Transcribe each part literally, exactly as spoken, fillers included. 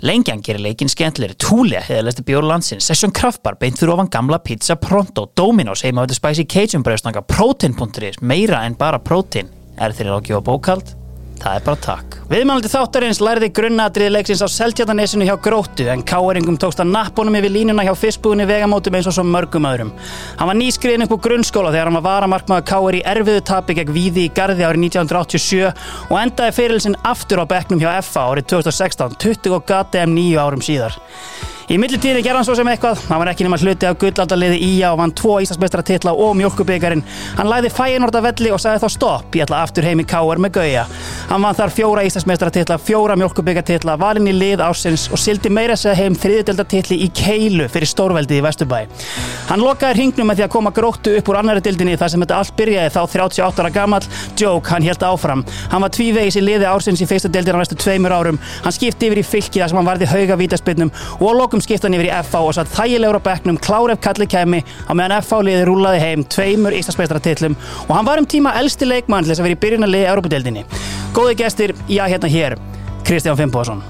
Lengjan gerir leikinn skemmtilegri, Thule heiðarlegasti bjór landsins, Session Kraftbar beint fyrir ofan gamla pizza Pronto, Domino's heimavöldu Spicy Cajun brauðstanga, Protein punktur is, meira en bara prótein. Er þeir að gefa bókhald? Það er bara takk. Viðmælandi þáttarins lærði grunnatriði leiksins á Seltjarnarnesinu hjá Gróttu en káeringum tókst að nappunum yfir línuna hjá fiskbúðinni Vegamótum eins og svo mörgum öðrum. Hann var nýskriðinn upp úr grunnskóla þegar hann var varamarkmaður K R í erfiðu tapi gegn Víði í Garði árið nítján hundruð áttatíu og sjö og endaði ferilinn sinn aftur á bekknum hjá F A árið tvö þúsund og sextán, tuttugu og goddamn níu árum síðar. Í millitíðinni gerði hann svo sem eitthvað, hann var ekki nema hluti af gullaldaliði í á og vann tvo Íslandsmeistaratitla og mjólkurbikarinn. Hann lagði Feyenoord að velli og sagði þá stopp, ég ætla aftur heim í K R með Gauja. Hann vann þar fjóra Íslandsmeistaratitla, fjóra mjólkurbikartitla, valinn í lið ársins og sigldi meira að segja heim þriðjudeildartitli í Keilu fyrir stórveldið í Vesturbæ. Hann lokaði hringnum með því að koma Gróttu upp úr annarri deildinni þar sem þetta allt byrjaði þá þrjátíu og átta ára gamall. Joke, hann hélt áfram. Hann var tvívegis í liði ársins í fyrstu deildinni á næstu tveimur árum. Hann skipti yfir í Fylki þar sem hann varði hauga vítaspyrnum og að lokum skipti hann yfir í F A og satt þægilegur á bekknum, klár ef kalli kæmi á meðan F A liðið rúllaði heim tveimur Íslandsmeistaratitlum og hann var um tíma elsti leikmann til þess að vera í byrjunarliði Evrópudeildinni. Góði gestir, já hérna hér, Kristján Finnbogason.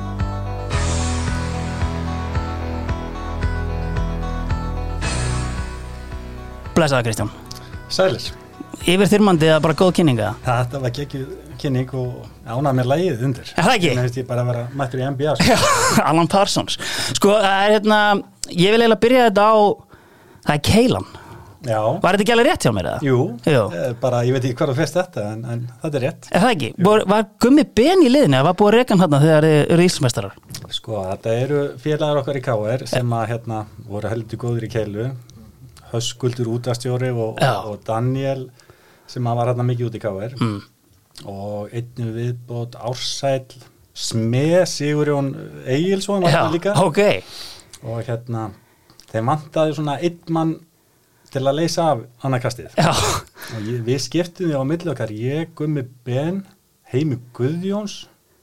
Blessaður Kristján. Sælir. Yfirþyrmandi eða bara góð kynninga? Þetta var geggjuð kynning og ánægð með lagið undir. Er það ekki? Þannig að ég bara að vera mættur í N B A. Já, Alan Parsons. Sko, það er hérna, ég vil eiginlega byrja þetta á, það er Keilan. Já. Var þetta ekki alveg rétt hjá mér eða? Jú, Jú. bara ég veit ekki hvað þú fyrst þetta, en, en þetta er rétt. Er það ekki? Var, var Gummi Ben í liðinu eða var búið að reka hann þarna þegar þið eru Íslandsmeistarar? Sko, þetta eru félagar okkar í K R sem að hérna voru heldur góðir í Keilu, Höskuldur útvarpsstjóri og, og Daniel sem var hérna mikið út í K R. Mm. Og einnig viðbót Ársæll Sme Sigurjón Egilsson var það líka. Okay. Og hérna þeim vantaði svona einn mann til að leysa af annarkastið. Já. Og ég, við skiptum því á milli okkar, ég, Gummi Ben, Heimi Guðjóns,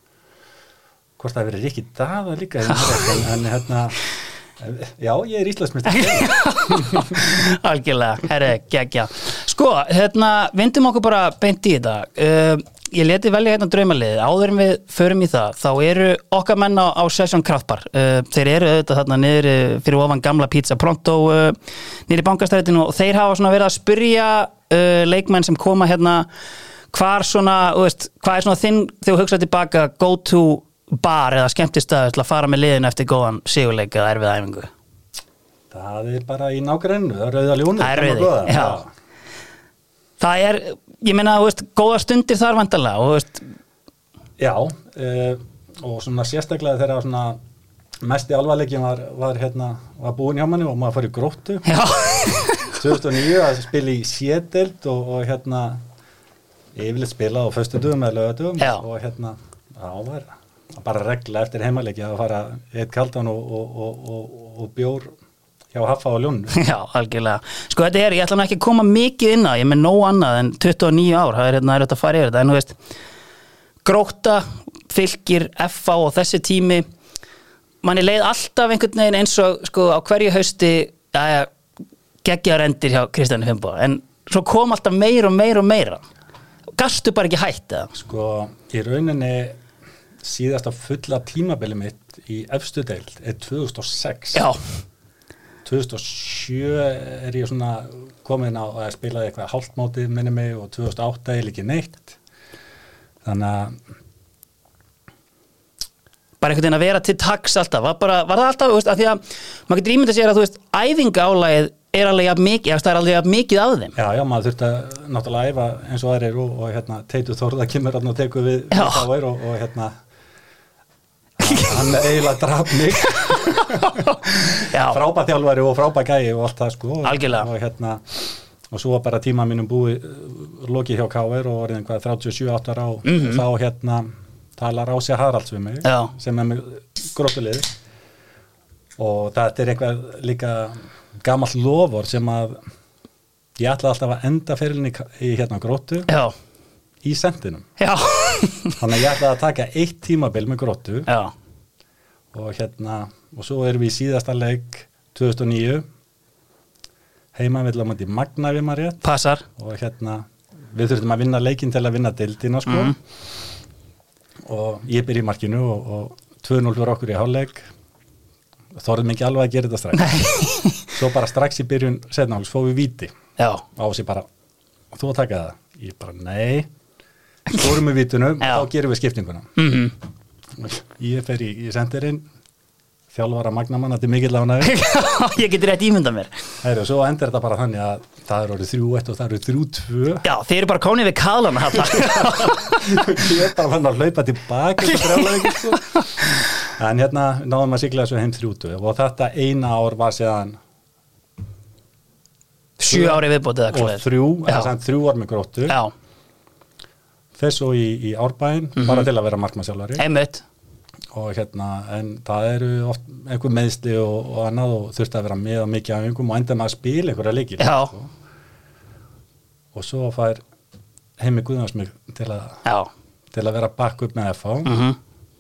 hvort það verið Rikki Daða líka, en, en hérna, já, ég er Íslandsmeistari. Algjörlega, herri, geggja. Sko, hérna, vindum okkur bara beint í þetta. Uh, ég leti velja hérna draumaliðið. Áður en við förum í það, þá eru okkar menn á, á Session Kraftbar. Uh, þeir eru auðvitað þarna niður fyrir ofan gamla pizza Pronto uh, niður í Bankastrætinu og þeir hafa svona verið að spyrja uh, leikmenn sem koma hérna hvar svona, þú veist, hvað er svona þinn þegar þú hugsaðu tilbaka go to bar eða skemmtistaður til að fara með liðinu eftir góðan sigurleik eða erfið æfingu? Það er bara í nágrennu, það er Rauða Ljónið. Það er Rauði, já. Það er, ég meina, þú veist, góða stundir þar vantarlega, og þú veist. Já, uh, og svona sérstaklega þegar svona mesti alvarleikin var, var hérna, var búin hjá manni og maður fór í Gróttu. Já. tvö þúsund og níu að spila í C-deild og, og hérna, yfirleitt spila á föstudögum eða laugardögum og hérna, já, var bara regla eftir heimaleiki að fara eitt kaldan og, og, og, og, og bjór hjá Haffa og Ljónu. Já, algjörlega. Sko þetta er, ég ætla nú ekki að koma mikið inn á, ég með nóg annað en tuttugu og níu ár, það er hérna að fara yfir þetta, en þú veist, Grótta, Fylkir, F A og þessi tími, manni leið alltaf einhvern veginn eins og, sko, á hverju hausti, ja, geggjaðar endir hjá Kristjáni Finnboga, en svo kom alltaf meira og meira og meira. Gastu bara ekki hætt, eða? Sko, í rauninni síðasta fulla tímabili mitt í efstu deild er tvö þúsund og sex. Já. tvö þúsund og sjö er ég svona komin á að spila eitthvað hálftmótið minni mig og tvö þúsund og átta er ekki neitt. Þannig að bara einhvern veginn að vera til taks alltaf, var, bara, var það alltaf, þú veist, að því að maður getur ímyndað sér að, þú veist, æfingaálagið er alveg jafn mikið, það er alveg jafn mikið af þeim. Já, já, maður þurfti að náttúrulega æfa eins og aðrir og, og hérna, Teitur Þórða kemur og tekur við þá er og, og hérna hann eiginlega draf mig frábær þjálfari og frábær gæi og allt það sko algjörlega og hérna og svo var bara tíma mínum búið lokið hjá K R og orðin hvað þrjátíu og sjö átta ára og mm-hmm. þá hérna talar Ási Haralds við mig Já. sem er með Gróttuliði og þetta er eitthvað líka gamalt lofur sem að ég ætla alltaf að enda ferilin í, í hérna Gróttu Já. í sendinum Já. þannig að ég ætla að taka eitt tímabil með Gróttu Já. og hérna og svo erum við í síðasta leik tvö þúsund og níu heima við lámandi Magna við maður rétt Passar og hérna við þurftum að vinna leikinn til að vinna deildina sko mm. og ég byrja í markinu og, og tvö núll fyrir okkur í hálfleik þorðum ekki alveg að gera þetta strax svo bara strax í byrjun seinna hálfleiks fórum við víti Já. á sig bara, þú að taka það ég bara, nei skorum við vítunum, þá gerum við skiptinguna mm-hmm. ég fer í, í sendirinn þjálfara magnamann, þetta er mikill ánægður ég geti rétt ímynda mér Heru, svo endur þetta bara þannig að það er orðið þrjú eitt og það eru þrjú tvö Já, þeir eru bara konið við kalana ég er bara fann að hlaupa tilbaka sko. en hérna náðum að sigla þessu heim þrjú tvö og þetta eina ár var séðan sjö ári viðbótið og þrjú, þrjú ár með Gróttu Já. þess og í, í Árbæinn mm-hmm. bara til að vera markmannsþjálfari einmitt og hérna, en það eru oft einhver meðsli og, og annað og þurfti að vera með og mikið af einhverjum og enda með að spila einhverja leikir sko. Og svo fær Heimi Guðjóns mig til að til að vera back up með F H mm-hmm.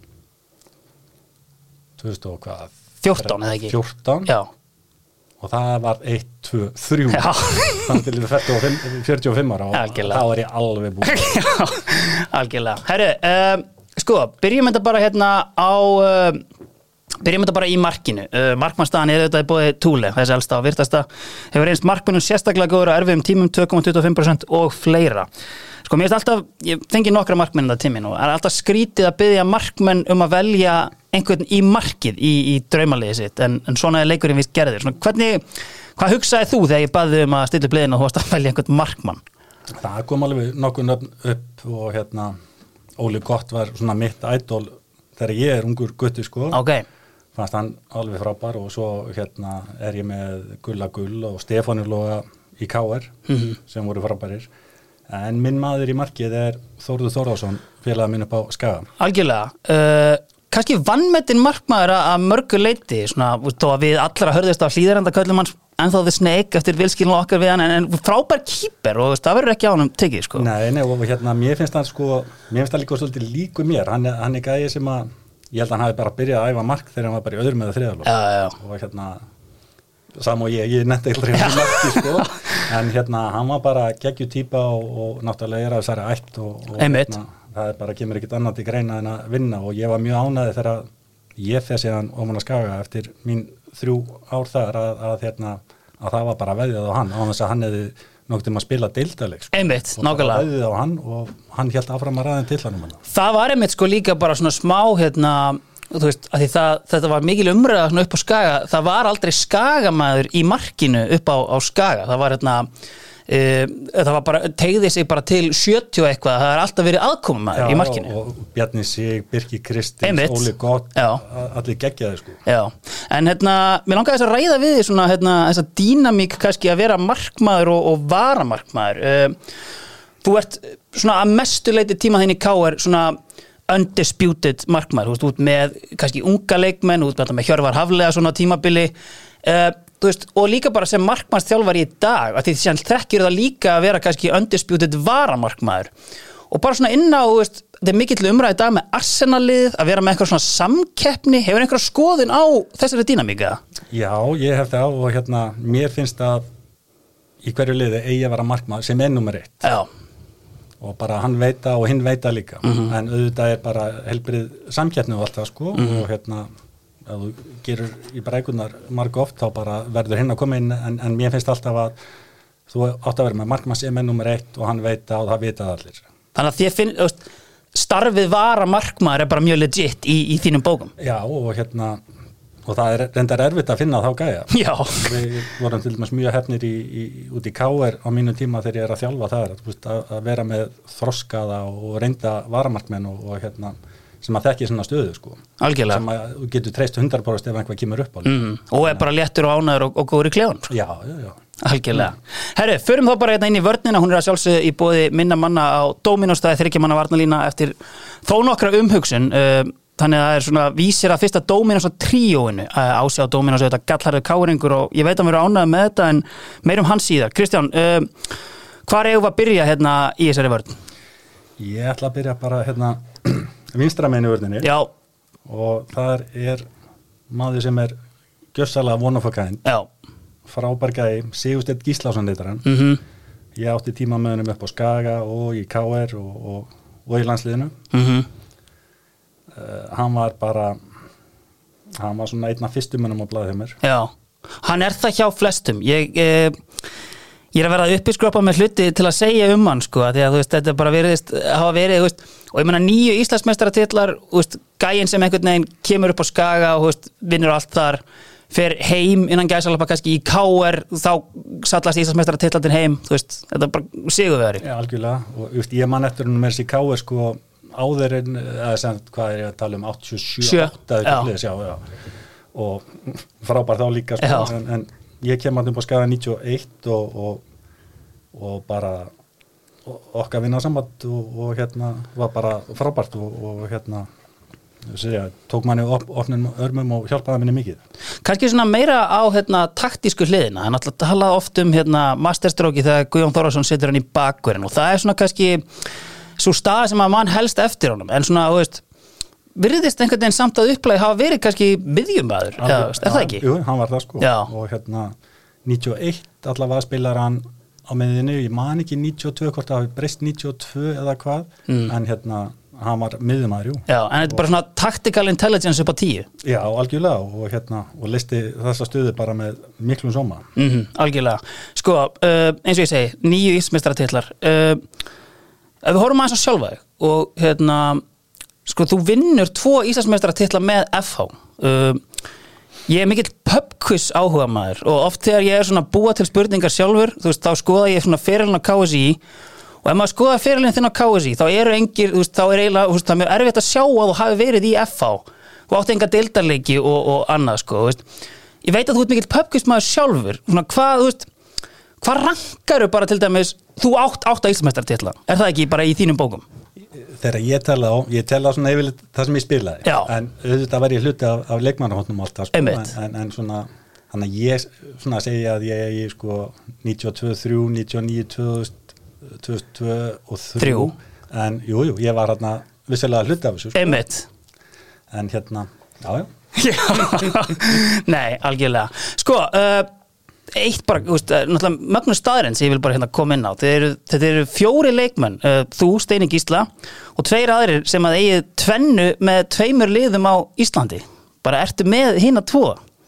tvö þúsund og hvað fjórtán eða ekki fjórtán Já. og það var eitt, tvö, þrjú þannig til fjörutíu og fimm ára og Algjörlega. þá er ég alveg búin Algjörlega Herru, um, sko, byrjum þetta bara hérna á uh, byrjum þetta bara í markinu uh, markmannstaðan er auðvitað í boði Thule þessi elsta og virtasta hefur reynst markmönnum sérstaklega góður á erfiðum tímum tvö komma tuttugu og fimm prósent og fleira sko, mér finnst alltaf, ég fengi nokkra markmenn þetta tímin og er alltaf skrítið að biðja markmenn um að velja einhvern í markið í, í draumaliðið sitt en, en svona er leikurinn vist gerður svona, hvernig, hvað hugsaði þú þegar ég baði um að stilla upp liðin og þú varst að velja einhvern markmann? Það kom alveg nokkuð nöfn upp og hérna Óli Gott var svona mitt idol þegar ég er ungur gutti sko okay. fannst hann alveg frábær og svo hérna er ég með Gulla Gull og Stefáni Loga í K R mm-hmm. sem voru frábærir en minn maður í markið er Þórður Þórðarsson félagið minn upp á Skaga Algjörlega uh, kannski vannmetinn markmaður að mörgu leiti svona, þó að við allra hörðist af hlýðarenda köllum hans en þá þið sneik eftir vilskilinu okkar við hann en, en frábær kýper og það verður ekki á hann tekið sko. Nei, nei, og hérna, mér finnst hann sko, mér finnst hann líka svolítið líku mér, hann er, hann er gæði sem að, ég held að hann hafi bara byrjað að æfa mark þegar hann var bara í öðrum eða þriðalók. Já, já. Og hérna, sam og ég, ég nefndi eitthvað í marki sko, en hérna, hann var bara geggju típa og, og náttúrulega er að þessari ætt og, og hérna, það er bara, kemur ekkert annað til greina en að vinna og ég var mjög ánæði þegar ég fer síðan ofan að Skaga eftir mín þrjú ár þar að, að, hérna, að það var bara veðjað á hann á þess að hann hefði nokkuð um að spila deildaleg sko. Einmitt, og nákvæmlega. það var veðjað á hann og hann hélt áfram að ræða til hann um hann. Það var einmitt sko líka bara svona smá hérna, þú veist, að því það, þetta var mikil umræða svona upp á Skaga, það var aldrei Skagamæður í markinu upp á, á Skaga, það var hérna Uh, það var bara, tegði sig bara til sjötíu eitthvað, það er alltaf verið aðkomumæður í markinu. Og, og Bjarni Sig, Birkir Kristins, Óli Gott, allir geggjaði sko. Já, en hérna, mér langaði þess að ræða við því svona, hérna, þessa dýnamík kannski að vera markmaður og, og varamarkmaður. Uh, þú ert svona að mestu leiti tíma þinn í K R svona undisputed markmaður, þú veist, út með kannski unga leikmenn, út með Hjörvar Haflega svona tímabili, uh, þú veist, og líka bara sem markmannsþjálfari í dag, að því sem þekkir það líka að vera kannski undisputed varamarkmaður og bara svona inn á, þú veist, þetta er mikill umræði í dag með Arsenalið, að vera með eitthvað svona samkeppni, hefur einhverja skoðun á þessari dýnamíka? Já, ég hef það og hérna, mér finnst að í hverju liði eigi að vera markmaður sem er nummer eitt. Já. Og bara hann veita og hinn veita líka, mm-hmm. en auðvitað er bara helbrið samkeppni og allt það sko mm-hmm. og hérna að þú gerur í brækunar marg oft þá bara verður hinn að koma inn en, en mér finnst alltaf að þú átt að vera með markmann sem er nummer eitt og hann veit að það vita allir. Þannig að þið finn, veist, starfið vara markmaður er bara mjög legit í, í þínum bókum. Já og hérna og það er reyndar erfitt að finna þá gæja. Já. Við vorum til dæmis mjög hefnir í, í, út í K R á mínum tíma þegar ég er að þjálfa þar að, að vera með þroskaða og reynda varamarkmenn og, og hérna sem að þekki svona stöðu sko. Algjörlega. Sem að þú getur treyst hundrað prósent ef einhvað kemur upp á mm. og er bara léttur og ánæður og, og góður í klefanum sko. Já, já, já. Algjörlega. Mm. Herru, förum þá bara hérna inn í vörnina, hún er að sjálfsögðu í boði minna manna á Dominóstaði þriggja manna varnarlína eftir þó nokkra umhugsun uh, þannig að það er svona vísir að fyrsta Dominósa tríóinu uh, ásjá Dominósa þetta gallharður káringur og ég veit að mér er ánægður með þetta en meirum hans síðar. Kristján, uh, hvar eigum við að byrja hérna í þessari vörn? Ég ætla að byrja bara hérna vinstra meinu vörninni. Já. Og þar er maður sem er gjörsalega one of a kind. Já. Frábær gæi, Sigursteinn Gíslason heitir hann. Mhm. Ég átti tíma með honum upp á Skaga og í K R og, og, og í landsliðinu. Mhm. Uh, hann var bara hann var svona einn af fyrstu mönnum á blaði hjá mér. Já, hann er það hjá flestum. Ég, eh, ég er að vera að uppiskrópa með hluti til að segja um hann, sko, því að þú veist, þetta bara veriðist, hafa verið, þú veist, og ég meina nýju Íslandsmeistaratitlar, þú veist, gæinn sem einhvern veginn kemur upp á Skaga og, þú veist, vinnur allt þar, fer heim innan gæsalappa kannski í K R, þá sallast Íslandsmeistaratitlarnir heim, þú veist, þetta er bara sigurvegari. Já, algjörlega, og just, ég man eftir hún með þessi K R, sko, áður en, eða sem, hvað er ég að tala um, áttatíu og sjö, átta, já, já, og frábær þá líka, sko, en, en ég kem að um á Skaga níutíu og eitt og, og, og bara okkar vinnasamband og, og hérna var bara frábært og, og hérna segja, tók manni op, opnum örmum og hjálpaði minni mikið. Kannski svona meira á hérna taktísku hliðina, en alltaf talað oft um hérna masterstróki þegar Guðjón Þórðarson setur hann í bakverðin og það er svona kannski svo stað sem að mann helst eftir honum, en svona, þú veist, virðist einhvern veginn samt að upplæði hafa verið kannski miðjumaður, eða, er það ekki? Jú, hann var það sko, Já. Og hérna níutíu og eitt allavega spilar hann á miðjunni, ég man ekki níutíu og tvö hvort það hafi breyst níutíu og tvö eða hvað, mm. en hérna hann var miðjumaður, jú. Já, en þetta er bara svona tactical intelligence upp á tíu. Já, algjörlega, og hérna, og listi þessa stöðu bara með miklum sóma. Mhm, algjörlega. Sko, uh, eins og ég segi, nýju Íslandsmeistaratitlar, uh, ef við horfum aðeins á sjálfa þig og hérna, sko, þú vinnur tvo Íslandsmeistaratitla með F H. Uh, ég er mikill pubquiz áhuga maður og oft þegar ég er svona búa til spurningar sjálfur, þú veist, þá skoða ég svona ferilinn á K S I og ef maður skoða ferilinn þinn á K S I, þá eru engir, þú veist, þá er eiginlega, þú veist, það er mjög erfitt að sjá að þú hafi verið í F H og átti enga deildarleiki og, og annað, sko, þú veist. Ég veit að þú ert mikill pubquiz maður sjálfur, svona hvað, þú veist, hvað rankaru bara til dæmis, þú átt átta Íslandsmeistaratitla, er það ekki bara í þínum bókum? Þegar ég tella á, ég tella á svona yfirleitt það sem ég spilaði, Já. En auðvitað var ég hluti af, af leikmannahóttnum alltaf, sko, en, Einmitt. en, en svona, þannig að ég svona segja að ég er sko níutíu og tvö, þrjú, níutíu og níu, tvö þúsund, tvö þúsund og tvö og þrjú, Þrjú. En jú, jú, ég var hérna vissilega hluti af þessu, sko. Einmitt. En hérna, já, já. Já, nei, algjörlega. Sko, uh, eitt bara, þú veist, náttúrulega mögnu staðurinn sem ég vil bara hérna koma inn á. Þetta eru, þetta eru fjóri leikmenn, uh, þú, Steini Gísla, og tveir aðrir sem að eigið tvennu með tveimur liðum á Íslandi. Bara ertu með hina tvo?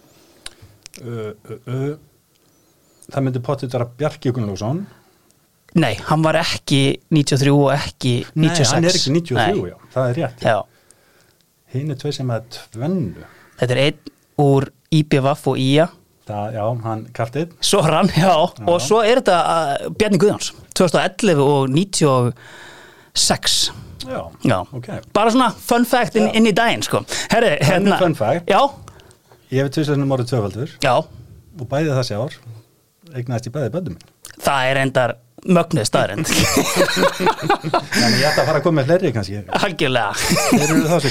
Uh, uh, uh, það myndi potið vera Bjarki Gunnlaugsson. Nei, hann var ekki níutíu og þrjú og ekki níutíu og sex. Nei, hann er ekki níutíu og þrjú, Nei. já, það er rétt. Já. Hinn er tvei sem er tvennu. Þetta er einn úr I B V og I A. Það, já, hann kartið. Svo er hann, já, já. Og svo er þetta uh, Bjarni Guðjóns, tvö þúsund og ellefu og níutíu og sex. Já, Já, ok. bara svona fun fact inn, inn í daginn, sko. Herri, hérna. fun fact. Já. Ég hef tvisvarsinnum orðið tvöfaldur. Já. Og bæði þessi ár eignaðist ég bæði böndum minn. Það er endar mögnuð staðrend. Þannig ég ætti að fara að koma með fleiri kannski. Algjörlega. Þeir eru það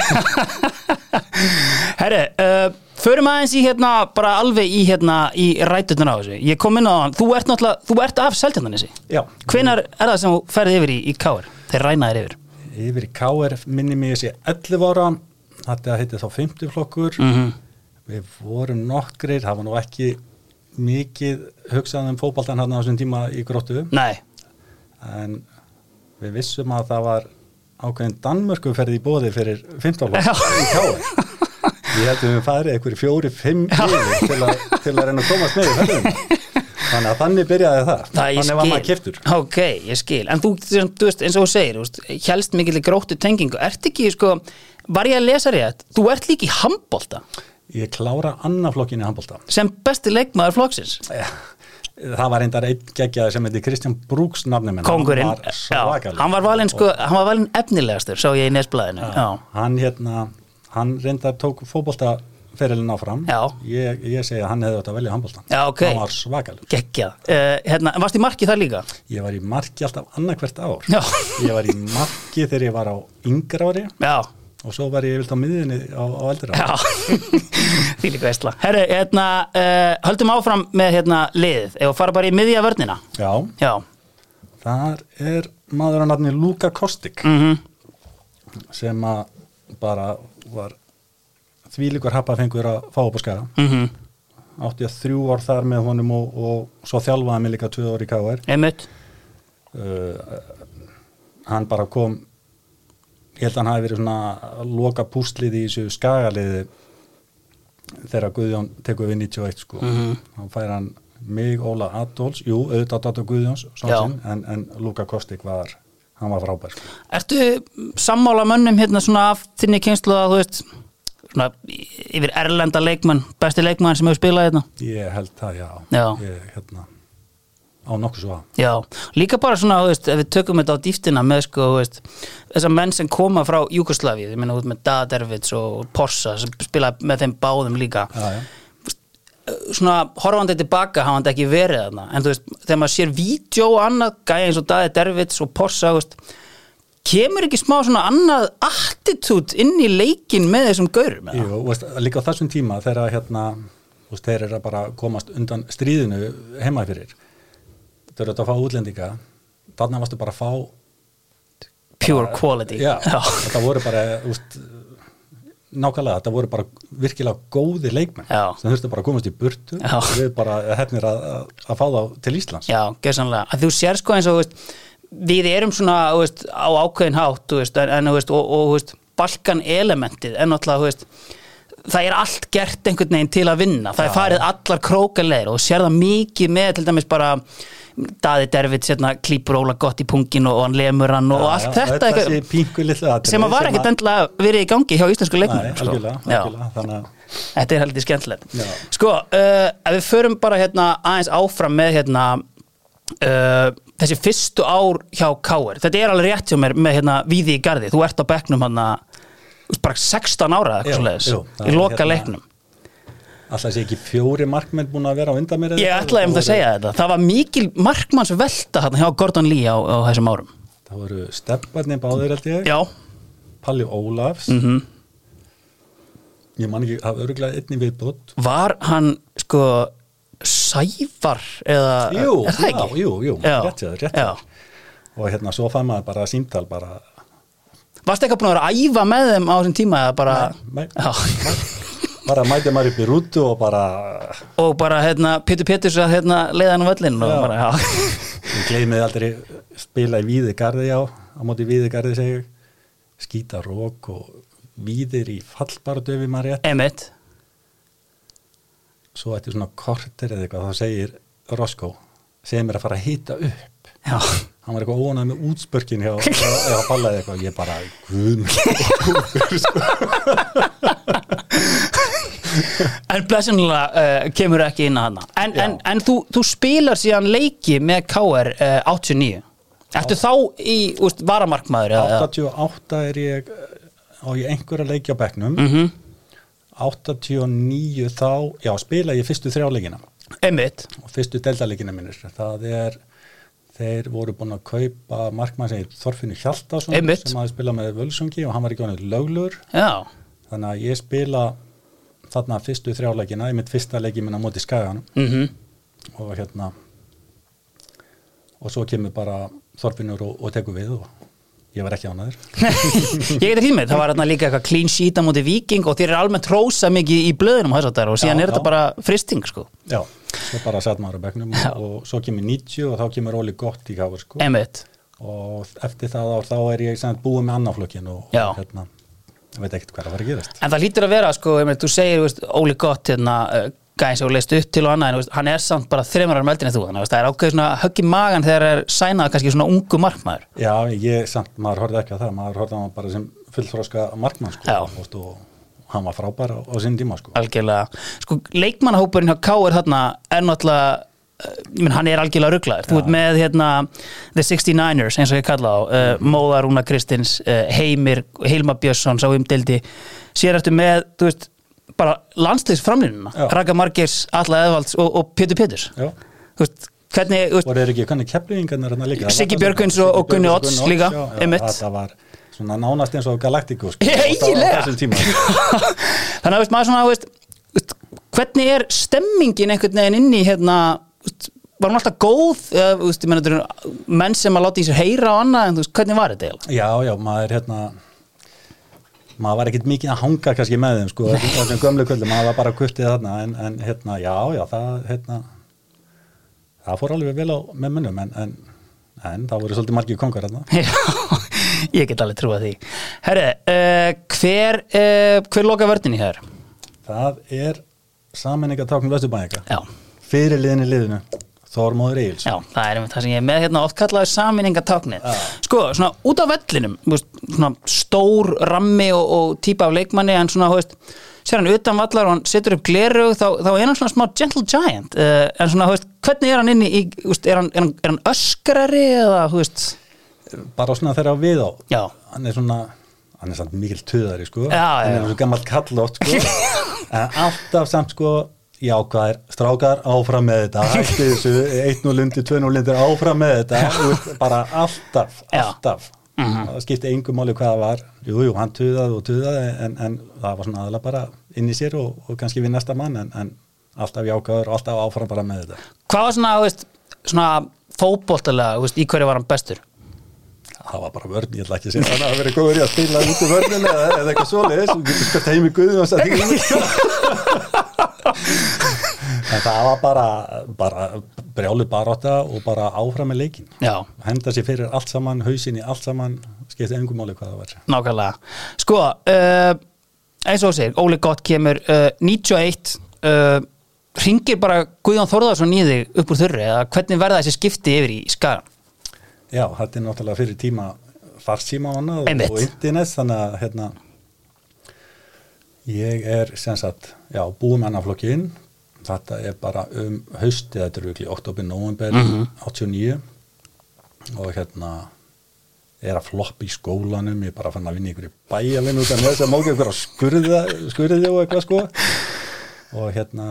sig. Herri, uh, förum aðeins í hérna, bara alveg í hérna, í ræturnar á þessu. Ég kom inn á hann, þú ert náttúrulega, þú ert af Seltjarnarnesi. Já. Hvenær er það sem þú ferði yfir í, í K R? Þeir rænaðir yfir. Yfir í K R minni mig þessi ellefu ára, þetta heiti þá fimmti flokkur. Mhm. Við vorum nokkrir, það var nú ekki mikið hugsað um fótboltan hérna á þessum tíma í Gróttu. Nei. En við vissum að það var ákveðin Danmörku ferði í boði fyrir fimmtán flokk í K R. Ég held að við farið einhverju fjóri, fimm liðir til, a, til að reyna að komast með í ferðum. Þannig að þannig byrjaði það. Það ég þannig var maður keyptur. Ok, ég skil. En þú, þú veist, eins og þú segir, þú veist, hélst mikil Gróttu tengingu. Ert ekki, sko, var ég að lesa rétt? Þú ert líka í handbolta. Ég klára annaflokkin í handbolta. Sem besti leikmaður flokksins. Það var reyndar einn geggjaður sem heitir Kristján Brúks nafni minn. Kóngurinn. Hann var svakaleg. Hann var valinn, sko, hann var valinn efnilegastur, sá ég í Nesblaðinu. Já. Já. Hann hérna, hann reyndar tók fótboltaferilinn áfram. Já. Ég, ég segi að hann hefði átt að velja handboltan. Já, ok. Hann var svakaleg. Geggjað. Uh, hérna, varst í marki þar líka? Ég var í marki alltaf annarkvert ár. Já. Ég var í marki þegar ég var á yngra ári. Já. Og svo var ég vilt á miðinni á, á eldri ári. Já. Því líka veistla. Herru, hérna, uh, höldum áfram með hérna liðið. Ef að fara bara í miðja vörnina. Já. Já. Þar er maður á nafni Luka Kostik. Mhm. Sem að bara var þvílíkur happafengur að fá upp á Skaga. Mhm. Átti ég þrjú ár þar með honum og, og svo þjálfaði mig líka tvö ár í K R. Einmitt. Uh, hann bara kom, ég held að hann hafi verið svona loka púslið í þessu Skagaliði þegar Guðjón tekur við níutíu og eitt sko, Mhm. þá fær hann mig, Óla Adolfs, jú, auðvitað Dóttur Guðjóns, sinn, en, en Luka Kostik var, hann var frábær sko. Ertu sammála mönnum hérna svona af þinni kynslu að þú veist svona yfir erlenda leikmann besti leikmann sem hefur spilað hérna? Ég held það, já, Já. Ég, hérna, á nokkuð svo að. Já, líka bara svona, þú veist, ef við tökum þetta á dýftina með sko, þú veist, þessar menn sem koma frá Júgoslavíu, ég meina út með Dada Dervids og Porsa sem spila með þeim báðum líka. Já, já. Svona horfandi tilbaka hafandi ekki verið þarna, en þú veist, þegar maður sér vídeo og annað, gæja eins og Dada Dervids og Porsa, þú veist, kemur ekki smá svona annað attitút inn í leikin með þessum gaurum? eða? Jú, veist, líka á þessum tíma þegar hérna, veist, þeir eru að bara komast undan stríðinu heima fyrir, þeir eru að fá útlendinga, þarna varstu bara að fá Pure quality. Já, þetta voru bara, úst, nákvæmlega, þetta voru bara virkilega góði leikmenn Já. sem þurftu bara að komast í burtu Já. og við bara hefnir að, að, að fá þá til Íslands. Já, gerðsannlega. Að þú sér sko eins og, þú veist, við erum svona, þú veist, á ákveðin hátt, þú veist, en, en þú veist, og, og, þú veist, Balkan elementið, en náttúrulega, þú veist, það er allt gert einhvern veginn til að vinna. Það er farið allar krókaleir og sér það mikið með, til dæmis bara Daði Dervids, hérna, klípur Óla gott í pungin og, og hann lemur hann og, og allt Já, þetta þessi pínku litlu atriði sem að var ekkert endilega verið í gangi hjá íslensku Nei, leikmönnum. sko. algjörlega, Já. algjörlega, þannig að Þetta er heldur skemmtilegt. Já. Sko, uh, ef við förum bara hérna aðeins áfram með hérna uh, þessi fyrstu ár hjá K R. Þetta er alveg rétt hjá mér með hérna Víði í Garði. Þú ert á bekknum hann bara sextán ára Já, eitthvað jú, svoleiðis það í er loka hérna- leiknum. alltaf sé ekki fjóri markmenn búin að vera á undan mér eða Ég eitthvað. ætlaði um Það það að segja þetta. Það var mikil markmanns velta hérna hjá Gordon Lee á, á þessum árum. Það voru Stepparni báðir held ég, Já. Palli Ólafs, Mhm. ég man ekki, það var örgulega einni viðbútt. Var hann sko Sævar eða Jú, er það já, ekki? jú, jú, Já. rétt sér, rétt Já. sér. Og hérna, svo fann maður bara símtal bara, Varstu eitthvað búin að vera að æfa með þeim á þessum tíma eða bara Nei, nei. Já. bara mæti maður upp í rútu og bara, og bara hérna Pétur Péturs að hérna leiða hann á völlin og Já. bara já. ég gleymiði aldrei spila í Víði Garði, já, á móti Víði Garði segi ég, skýta rók og Víðir í fallbaratu ef ég maður rétt. Einmitt. Svo eftir svona korter eða eitthvað, þá segir Roscoe, segir mér að fara að hita upp. Já. Hann var eitthvað ónað með útspörkin hjá, eða pallaði eitthvað, ég bara, guð, sko. En blessunlega uh, kemur ekki inn að hana. En, Já. en, en þú, þú spilar síðan leiki með K R uh, áttatíu og níu. Ertu þá í úst, varamarkmaður? eða- áttatíu og átta er ég á ég einhverja leiki á bekknum. Mhm. áttatíu og níu þá, já, spila ég fyrstu þrjáleikina Einmitt. og fyrstu deildaleikina minnir. Það er, þeir voru búin að kaupa markmann sem Þorfinnur Hjaltason Einmitt. sem hafði spilað með Völsungi og hann var ekki ánið löglugur. Já. Þannig að ég spila þarna fyrstu þrjáleikina, í mitt fyrsta leiki minna móti Skaganum Mhm. og hérna og svo kemur bara Þorfinnur og, og tekur við og ég var ekki ánæður. Ég geti ekki með, það var hérna líka eitthvað clean sheet á móti Víking og þér er almennt rósa mikið í blöðunum þess að það og síðan Já, er þetta já. bara fristing sko. Já, svo bara satt maður á bekknum Já. og, og svo kemur níutíu og þá kemur Óli Gott í káfur sko. Einmitt. Og eftir það ár þá er ég sem sagt búið með annaflokkin og, Já. og hérna, ég veit ekkert hvað það var að gerast. En það lítur að vera sko, ég meina, þú segir veist, Óli Gott hérna, uh, gæðin sem þú leist upp til og annað en veist, hann er samt bara þremur árum eldri en þú þannig að það er ákveð svona högg í magan þegar er sænað kannski svona ungu markmaður. Já, ég samt, maður horfði ekki á það, maður horfði á hann bara sem fullþroska markmann sko, Já. og, og hann var frábær á, á sinn tíma sko. Algjörlega. Sko, leikmannahópurinn hjá K R þarna er náttúrulega ég menn, hann er algjörlega rugglaður. Þú ert með hérna The sixty-niners eins og ég kalla á uh, Móða Rúna Kristins, uh, Heimir Hilma Björnsson, sá umdeldi sér eftir með, þú veist, bara landsliðsframlínuna, Já. Raka Margeirs, Alla Eðvalds og, og Pétur Péturs. Já. Þú veist, hvernig, þú veist, Og er ekki kanni keflingarnir hérna líka? Siggi Björgvins og- og Gunni Odds líka, já, já, einmitt. þetta var svona nánast eins og Galacticus sko, Eiginlega. á þessum tíma. Þannig að veist, maður svona, veist, veist, hvernig er stemmingin einhvern veginn inn í hérna, veist, var hún alltaf góð eða, veist, ég meina, þetta eru menn sem að láta í sér heyra og annað, en þú veist, hvernig var þetta eiginlega? Já, já, maður hérna maður var ekkert mikið að hanga kannski með þeim sko, þessum gömlu kvöldu, maður var bara kuttið þarna en, en hérna, já, já, það hérna, það fór alveg vel á með mönnum en, en, en það voru svolítið margir kongar þarna. Já, ég get alveg trúið því. Herri, uh, hver, uh, hver loka vörðin í hér? Það er sameiningatákn Vesturbæinga. Já. Fyrir liðinni liðinu, Þormóður Egils. Já, það er einmitt það sem ég er með hérna oft kallaði sameiningatáknið. Sko, svona út á vellinum, veist, svona stór rammi og, og típa af leikmanni, en svona, þú veist, sér hann utan vallar og hann setur upp glerug, þá, þá er hann svona smá gentle giant, uh, en svona, þú veist, hvernig er hann inni í, þú veist, er hann, er hann, er hann öskrari eða, þú veist? Bara svona þeirra við á. Já. Hann er svona, hann er samt mikil töðari, sko. Já, hann já. er svo gammal kallótt, sko. En alltaf samt, sko, jákvæðir, strákar, áfram með þetta, hætti þessu, eitt núll undir, tvö núll undir, áfram með þetta, bara alltaf, alltaf. Mm-hmm. Það skipti engu máli hvað það var. Jú, jú, hann tuðaði og tuðaði, en, en það var svona aðalega bara inn í sér og, og kannski við næsta mann, en, en alltaf jákvæður og alltaf áfram bara með þetta. Hvað var svona, veist, svona fótboltalega, veist, í hverju var hann bestur? Það var bara vörn, ég ætla ekki að segja það að vera góður í að spila út í vörninu eða, eða eitthvað svoleiðis, þú getur spurt heim í Guðum og sætt en það var bara, bara brjálu barátta og bara áfram með leikinn. Já. Henda sér fyrir allt saman, hausinn í allt saman, skipti engum máli hvað það var. Nákvæmlega. Sko, uh, eins og segir, Óli Gott kemur uh, níutíu og eitt, uh, hringir bara Guðjón Þórðarsson í þig upp úr þurri, eða hvernig verða þessi skipti yfir í Skagan? Já, þetta er náttúrulega fyrir tíma farsíma og annað og, og internet, þannig að hérna, ég er sem sagt, já, búið með annarflokkinn. Þetta er bara um haustið, þetta er virkli október, nóvember mm-hmm. áttatíu og níu og hérna er að floppa í skólanum, ég er bara fann að vinna ykkur í bæjalinn út af með þess að móka ykkur á skurða, skurði og eitthvað sko og hérna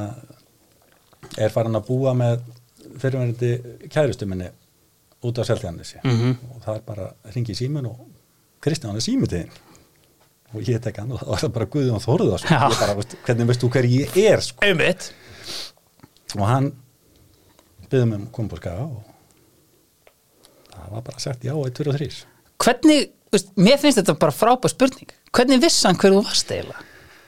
er farin að búa með fyrirverandi kærustu minni út af Seltjarnarnesi mm-hmm. og það er bara hringi í síminn og Kristján er símutiðinn og ég tek hann og það er bara Guðjón Þórðarsson ég bara, veist, hvernig veist þú hver ég er sko. Einmitt. Og hann byggði mig um að koma på Skaga og það var bara sagt já, eitt, tveir og þrís. Hvernig, veist, mér finnst þetta bara frábær spurning, hvernig vissi hann hver þú varst eiginlega?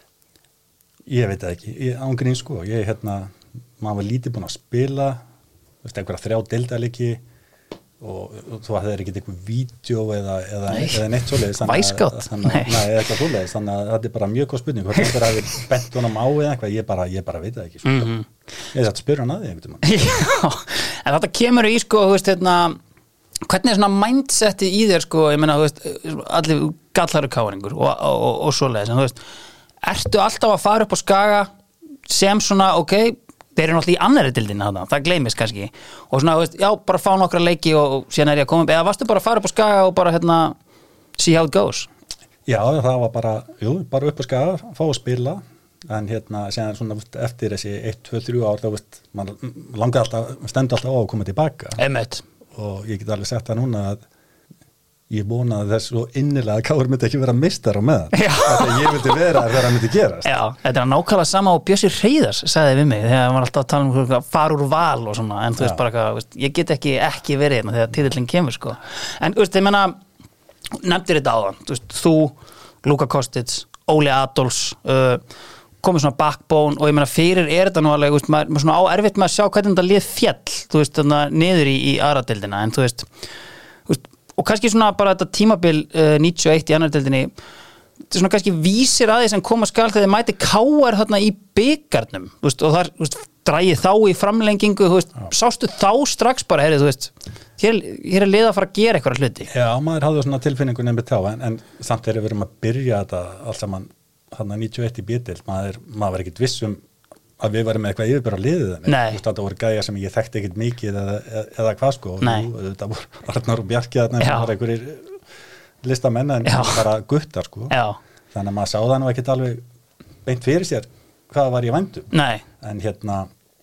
Ég veit það ekki, ég ángrín sko, ég hérna, maður var lítið búin að spila, veist, einhverja þrjá deildarleiki og, og þú hafði ekki eitthvað vídeo eða, eða, eða neitt svoleiðis Væskátt? Nei, eitthvað svoleiðis, þannig að þetta er bara mjög góð spurning, hvort einhver hafi bent honum á eða eitthvað, ég bara, ég bara veit það ekki sko. Mm-hmm. Ég satt að spyrja hann að því einhvern veginn. Já, en þetta kemur í sko, þú veist, hérna, hvernig er svona mindsetið í þér sko, ég meina, þú veist, allir gallaru káringur og, og, og, og svoleiðis, en þú veist, ertu alltaf að fara upp á Skaga sem svona, ok, þeir eru náttúrulega í annarri dildinni þarna, það gleymist kannski og svona, þú veist, já, bara fá nokkra leiki og, og síðan er ég að koma upp, eða varstu bara að fara upp á Skaga og bara, hérna, see how it goes? Já, það var bara, jú, bara upp á Skaga, fá að spila en hérna, síðan svona eftir þessi eitt, tvö, þrjú ár, þá veist, man langar alltaf, stendur alltaf á að koma tilbaka Einmitt. Og ég get alveg sett það núna að ég vonaði þess svo innilega að Káur myndi ekki vera mistar á meðan þetta ég myndi vera þegar það myndi gerast. Já, þetta er nákvæmlega sama og Bjössi Hreiðars sagði við mig þegar hann var alltaf að tala um far úr val og svona, en þú veist bara hvað, ég get ekki ekki verið hérna þegar titillinn kemur sko. En þú veist, ég meina, nefndir þetta áðan, þú veist, þú, Luka Kostic, Óli Adolfs, uh, komið svona backbone og ég meina fyrir er þetta nú alveg, þú veist, maður, maður svona á erfitt með að sjá hvernig þetta lið fjall, þú veist, þannig að niður í, í aðradeildina, en þú veist, þú veist og kannski svona bara þetta tímabil uh, níutíu og eitt í annar deildinni þetta svona kannski vísir að því sem koma skal þegar þið mæti K R þarna í bikarnum veist, og þar drægið þá í framlengingu veist, sástu þá strax bara heyrið, þú veist, hér, hér er lið að fara að gera eitthvað hluti. Já, maður hafði svona tilfinningu nefnir þá en, en samt þegar við erum að byrja þetta allt saman þarna níutíu og eitt í B-deild maður, maður var ekkit viss um að við varum með eitthvað yfirbara liðið en þetta voru gæja sem ég þekkti ekkit mikið eða, eða, eða hvað sko og þetta voru Arnar og Bjarki þarna sem var einhverjir listamenn en bara guttar sko Já. Þannig að maður sá það nú ekkit alveg beint fyrir sér hvað var ég vændum Nei. En hérna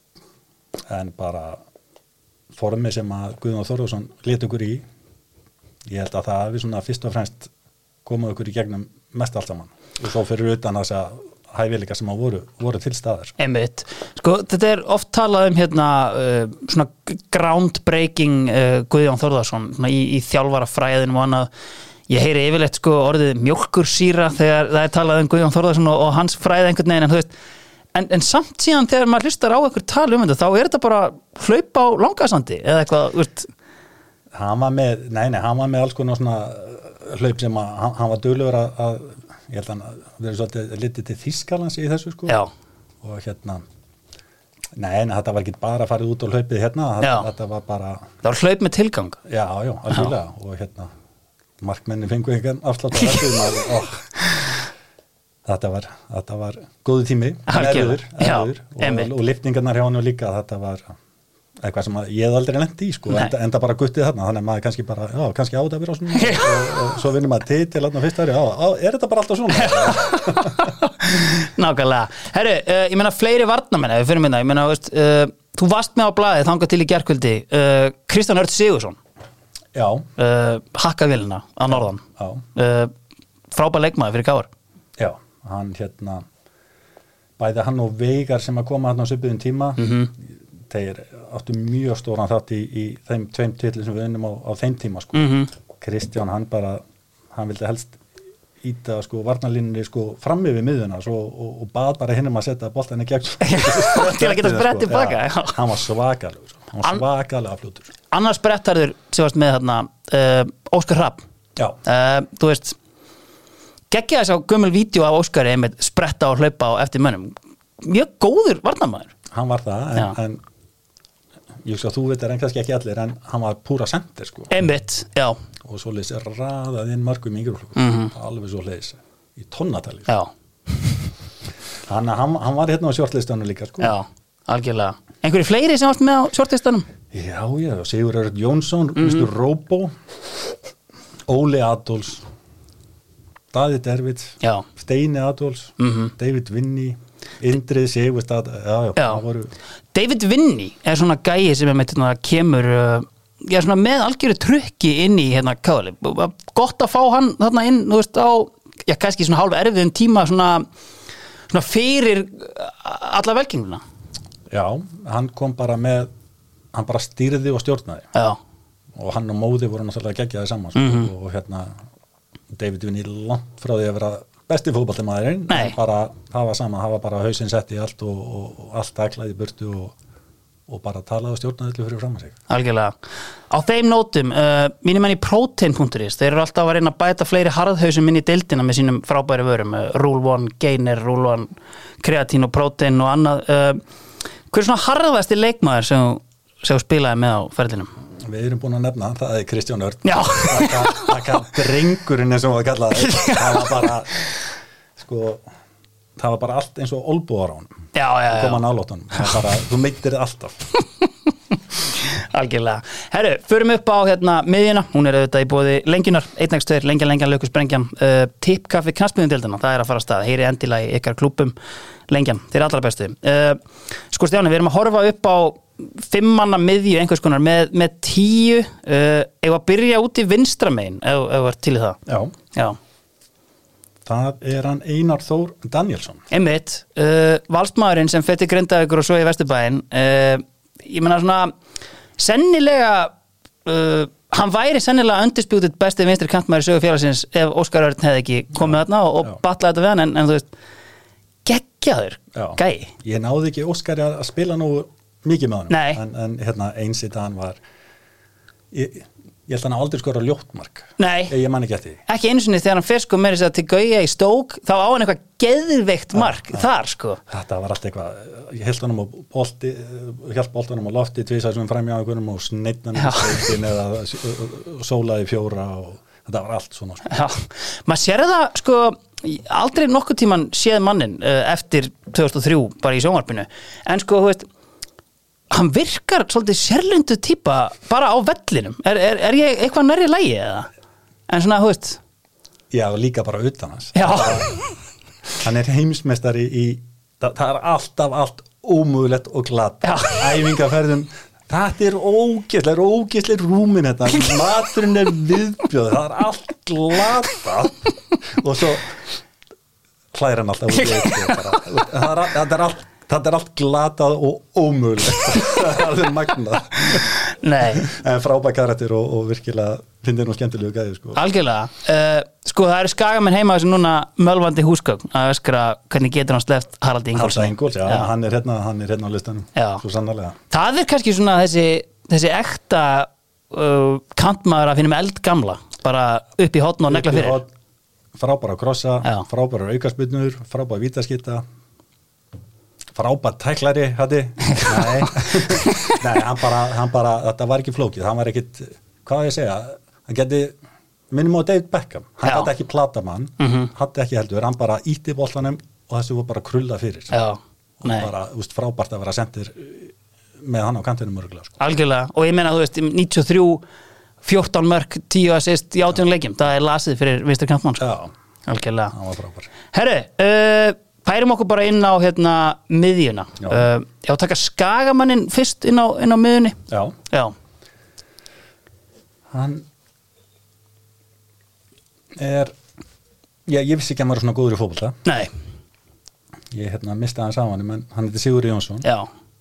en bara formi sem að Guðjón Þórðarsson lét okkur í ég held að það við svona fyrst og fremst komum okkur í gegnum mest allt saman og svo fyrir utan þess að hæfileika sem að voru, voru til staðar. Einmitt. Sko, þetta er oft talað um hérna uh, svona groundbreaking uh, Guðjón Þórðarsson svona í, í þjálfarafræðinu og annað. Ég heyri yfirleitt sko orðið mjólkursýra þegar það er talað um Guðjón Þórðarsson og, og hans fræði einhvern veginn en þú veist, en, en samt síðan þegar maður hlustar á einhver tala um þetta, þá er þetta bara hlaup á langasandi eða eitthvað, þú veist. Hann var með, nei, nei, hann var með alls konar svona hlaup sem að hann, hann var duglegur að, að ég held að hann verið svolítið litið til Þýskalands í þessu sko Já. Og hérna Nei, en þetta var ekki bara farið út og hlaupið hérna, þetta, þetta var bara það var hlaup með tilgang já, já, alveg og hérna markmenni fengu einhvern afslátt af þetta og þetta var, þetta var góðu tími erður, erður, og, og lyftingarnar hjá hann og líka þetta var eitthvað sem ég hef aldrei lent í sko, enda, enda bara guttið þarna, þannig að maður kannski bara já, kannski átt að vera á svona og, og svo vinnum maður til til þarna fyrst ári, já, á, er þetta bara alltaf svona? Nákvæmlega, herru, uh, ég meina fleiri varnamenn ef við fyrir minna, ég meina, veist, uh, þú varst með á blaðið þangað til í gærkvöldi uh, Kristján Örn Sigurðsson já, uh, hakkavélina að norðan já. Uh, frábær leikmaður fyrir K R já, hann hérna bæði hann og Veigar sem að koma hann á svipuðum tíma mm-hmm. þeir áttu mjög stóran þátt í, í þeim tveim titli sem við unnum á, á þeim tíma sko. Mm-hmm. Kristján hann bara hann vildi helst íta sko varnarlínunni sko fram yfir miðuna svo, og, og bað bara hinn um að setja boltan í gegn til að geta sprett tilbaka ja, hann var svakalegur hann var svakalega fljótur annars sprettarður sem varst með þarna uh, Óskar Hrafn uh, þú veist geggja þess á gömul vídeo af Óskari einmitt spretta og hlaupa á eftir mönnum mjög góður varnarmaður hann var það en, en ég veist að þú veit er en kannski ekki allir en hann var púra sender sko einmitt, já og svo leiðis raðað inn markum í yngreflokkum mm-hmm. alveg svo leiðis í tonnatali já hann, hann, hann var hérna á shortlistanum líka sko já, algjörlega einhverju fleiri sem varst með á shortlistanum? já, já, Sigur Örn Jónsson mm-hmm. Mistur Róbó Óli Adolfs Daði Dervitt Steini Adolfs mm-hmm. David Vinny Indrið Sigurst já, já, já. Voru... David Vinny er svona gæi sem er með þetta kemur uh, já, svona með algjöru trukki inn í hérna K R gott að fá hann þarna inn þú veist á, já kannski svona hálf erfiðum tíma svona, svona fyrir alla velgenguna já, hann kom bara með hann bara stýrði og stjórnaði já. og hann og Móði voru náttúrulega geggjaði saman mm-hmm. og hérna David Vinny langt frá því að vera besti fótboltamaðurinn, bara það var sama það var bara hausinn sett í allt og, og, og allt aklaði í burtu og, og bara talaði og stjórnaði öllu fyrir fram að sig algjörlega, á þeim nótum uh, mínum menn í protein punktur is þeir eru alltaf að reyna að bæta fleiri harðhausum inn í deildina með sínum frábæri vörum uh, Rule One, Gainer, Rule One kreatín og protein og annað uh, hver er svona harðasti leikmaður sem, sem spilaði með á ferðinum? Við erum búin að nefna, það er Kristján Örn það kann drengurinn eins og að kalla það það var bara sko, það var bara allt eins og olbúar á hann já, já, já. koma nálóttunum, þú meittir alltaf algjörlega, herru, förum upp á hérna miðjuna, hún er auðvitað í boði lengjunar einn x tvö, lengjan, lengjan, lökus, brengjan uh, tippkaffi, knattspyrnudeildina, það er að fara að stað heyri endilega í ykkar klúbbum lengjan, þeir allra bestu uh, sko Stjáni, við erum að horfa upp á fimm manna miðju einhvers konar með, með tíu uh, ef að byrja út í vinstra megin ef þú ert til í það já. já það er hann Einar Þór Danielsson einmitt, uh, valstmaðurinn sem fætti Grindavíkur og svo í Vesturbæinn uh, ég meina svona sennilega uh, hann væri sennilega undisputed besti vinstri kantmaður í sögu félagsins ef Óskar Örn hefði ekki komið þarna og, og batlaði þetta við hann en, en þú veist, geggjaður gæi. Ég náði ekki Óskari að spila nú mikið með hann en, en hérna einsýtt að hann var ég, ég held að hann aldrei skora ljóttmark Nei, ég man ekki eftir því ekki einu sinni þegar hann fer sko meira til Gauja í Stók þá á hann eitthvað geðveikt mark ja, þar sko þetta var allt eitthvað, ég held hann á bolti hjálp boltanum á lofti tvisar sem fram í ákvörnum og sneitt hann steikin eða sólaði fjóra og þetta var allt svona sko. Já, maður sér það sko aldrei nokkuð tíman séð mannin uh, eftir tvö þúsund og þrjú bara í sjónvarpinu en sko, þú veist hann virkar svolítið sérlundu típa bara á vellinum, er, er, er ég eitthvað nærri lægi eða? En svona, þú veist Já, líka bara utan hans Já Hann er heimsmeistari í það, það er alltaf allt ómögulegt og glatt æfingaferðum, þetta er ógeðslega er ógeðslega rúmin þetta maturinn er viðbjóð, það er allt glatt og svo hlæðir hann alltaf út í eitt það er, það er allt þetta er allt glatað og ómögulegt það er alveg magnað Nei. En frábær karakter og, og virkilega finnir nú skemmtilegu gæði sko. Algjörlega, uh, sko það eru skagamenn heima þessu núna mölvandi húsgögn að öskra hvernig getur hann sleppt Haraldi Ingólfs Haraldi Ingólfs, já, já. Hann, er hérna, hann er hérna á listanum já. Svo sannarlega Það er kannski svona þessi, þessi ekta uh, kantmaður að finna með eldgamla bara upp í hotn og negla fyrir hotn, frábæra krossa, já. Frábæra aukaspyrnur frábæra vítaskita frábært tæklari hætti nei, nei hann, bara, hann bara þetta var ekki flókið, hann var ekkit hvað ég segja, hann geti minnum á David Beckham, hann hætti ekki platamann mm-hmm. hætti ekki heldur, hann bara ítti boltanum og þessu var bara krulla fyrir Já, og bara, þú veist, frábært að vera sendir með hann á kantinum örgulega sko. Algjörlega, og ég meina, þú veist, níutíu og þrjú fjórtán mörk, tíu assist í átján leikjum, það er lasið fyrir vinstri kantmann sko. Já, algjörlega. Það var frábær. Herru, uh, pærum okkur bara inn á hérna miðjuna. Já, uh, já taka Skagamannin fyrst inn á, inn á miðjunni. Já. Já. Hann er, já, ég vissi ekki að hann var svona góður í fótbolta. Nei. Ég hérna misti hans af hann, en hann heitir Sigurður Jónsson. Já.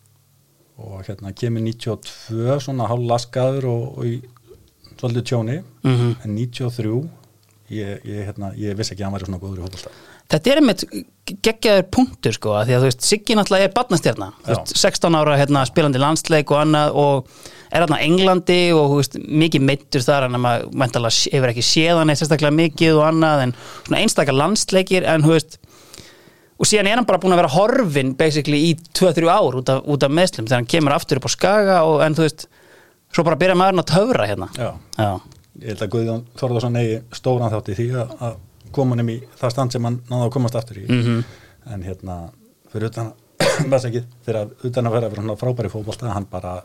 Og hérna kemur níutíu og tvö svona hálflaskaður og, og í svolítið tjóni, mm-hmm. en níutíu og þrjú ég, ég, hérna, ég vissi ekki að hann væri svona góður í fótbolta. Þetta er einmitt geggjaður punktur sko, að því að þú veist, Siggi náttúrulega er barnastjarna, þú veist, sextán ára hérna, spilandi landsleik og annað og er hérna Englandi og þú veist, mikið meiddur þar en maður mæntalega hefur ekki séð hann eitt sérstaklega mikið og annað en svona einstakar landsleikir en þú veist, og síðan er hann bara búin að vera horfin basically í tvö til þrjú ár út af, út af meðslum þegar hann kemur aftur upp á Skaga og en þú veist, svo bara byrja maðurinn að töfra hérna. Já. Já. Ég held að Guðjón Þórðarsson eigi stóran þátt í því að, að koma hann í það stand sem hann náði að komast aftur í. Mm-hmm. En hérna, fyrir utan að ekki, fyrir að utan að vera svona frábæri fótbolta, hann bara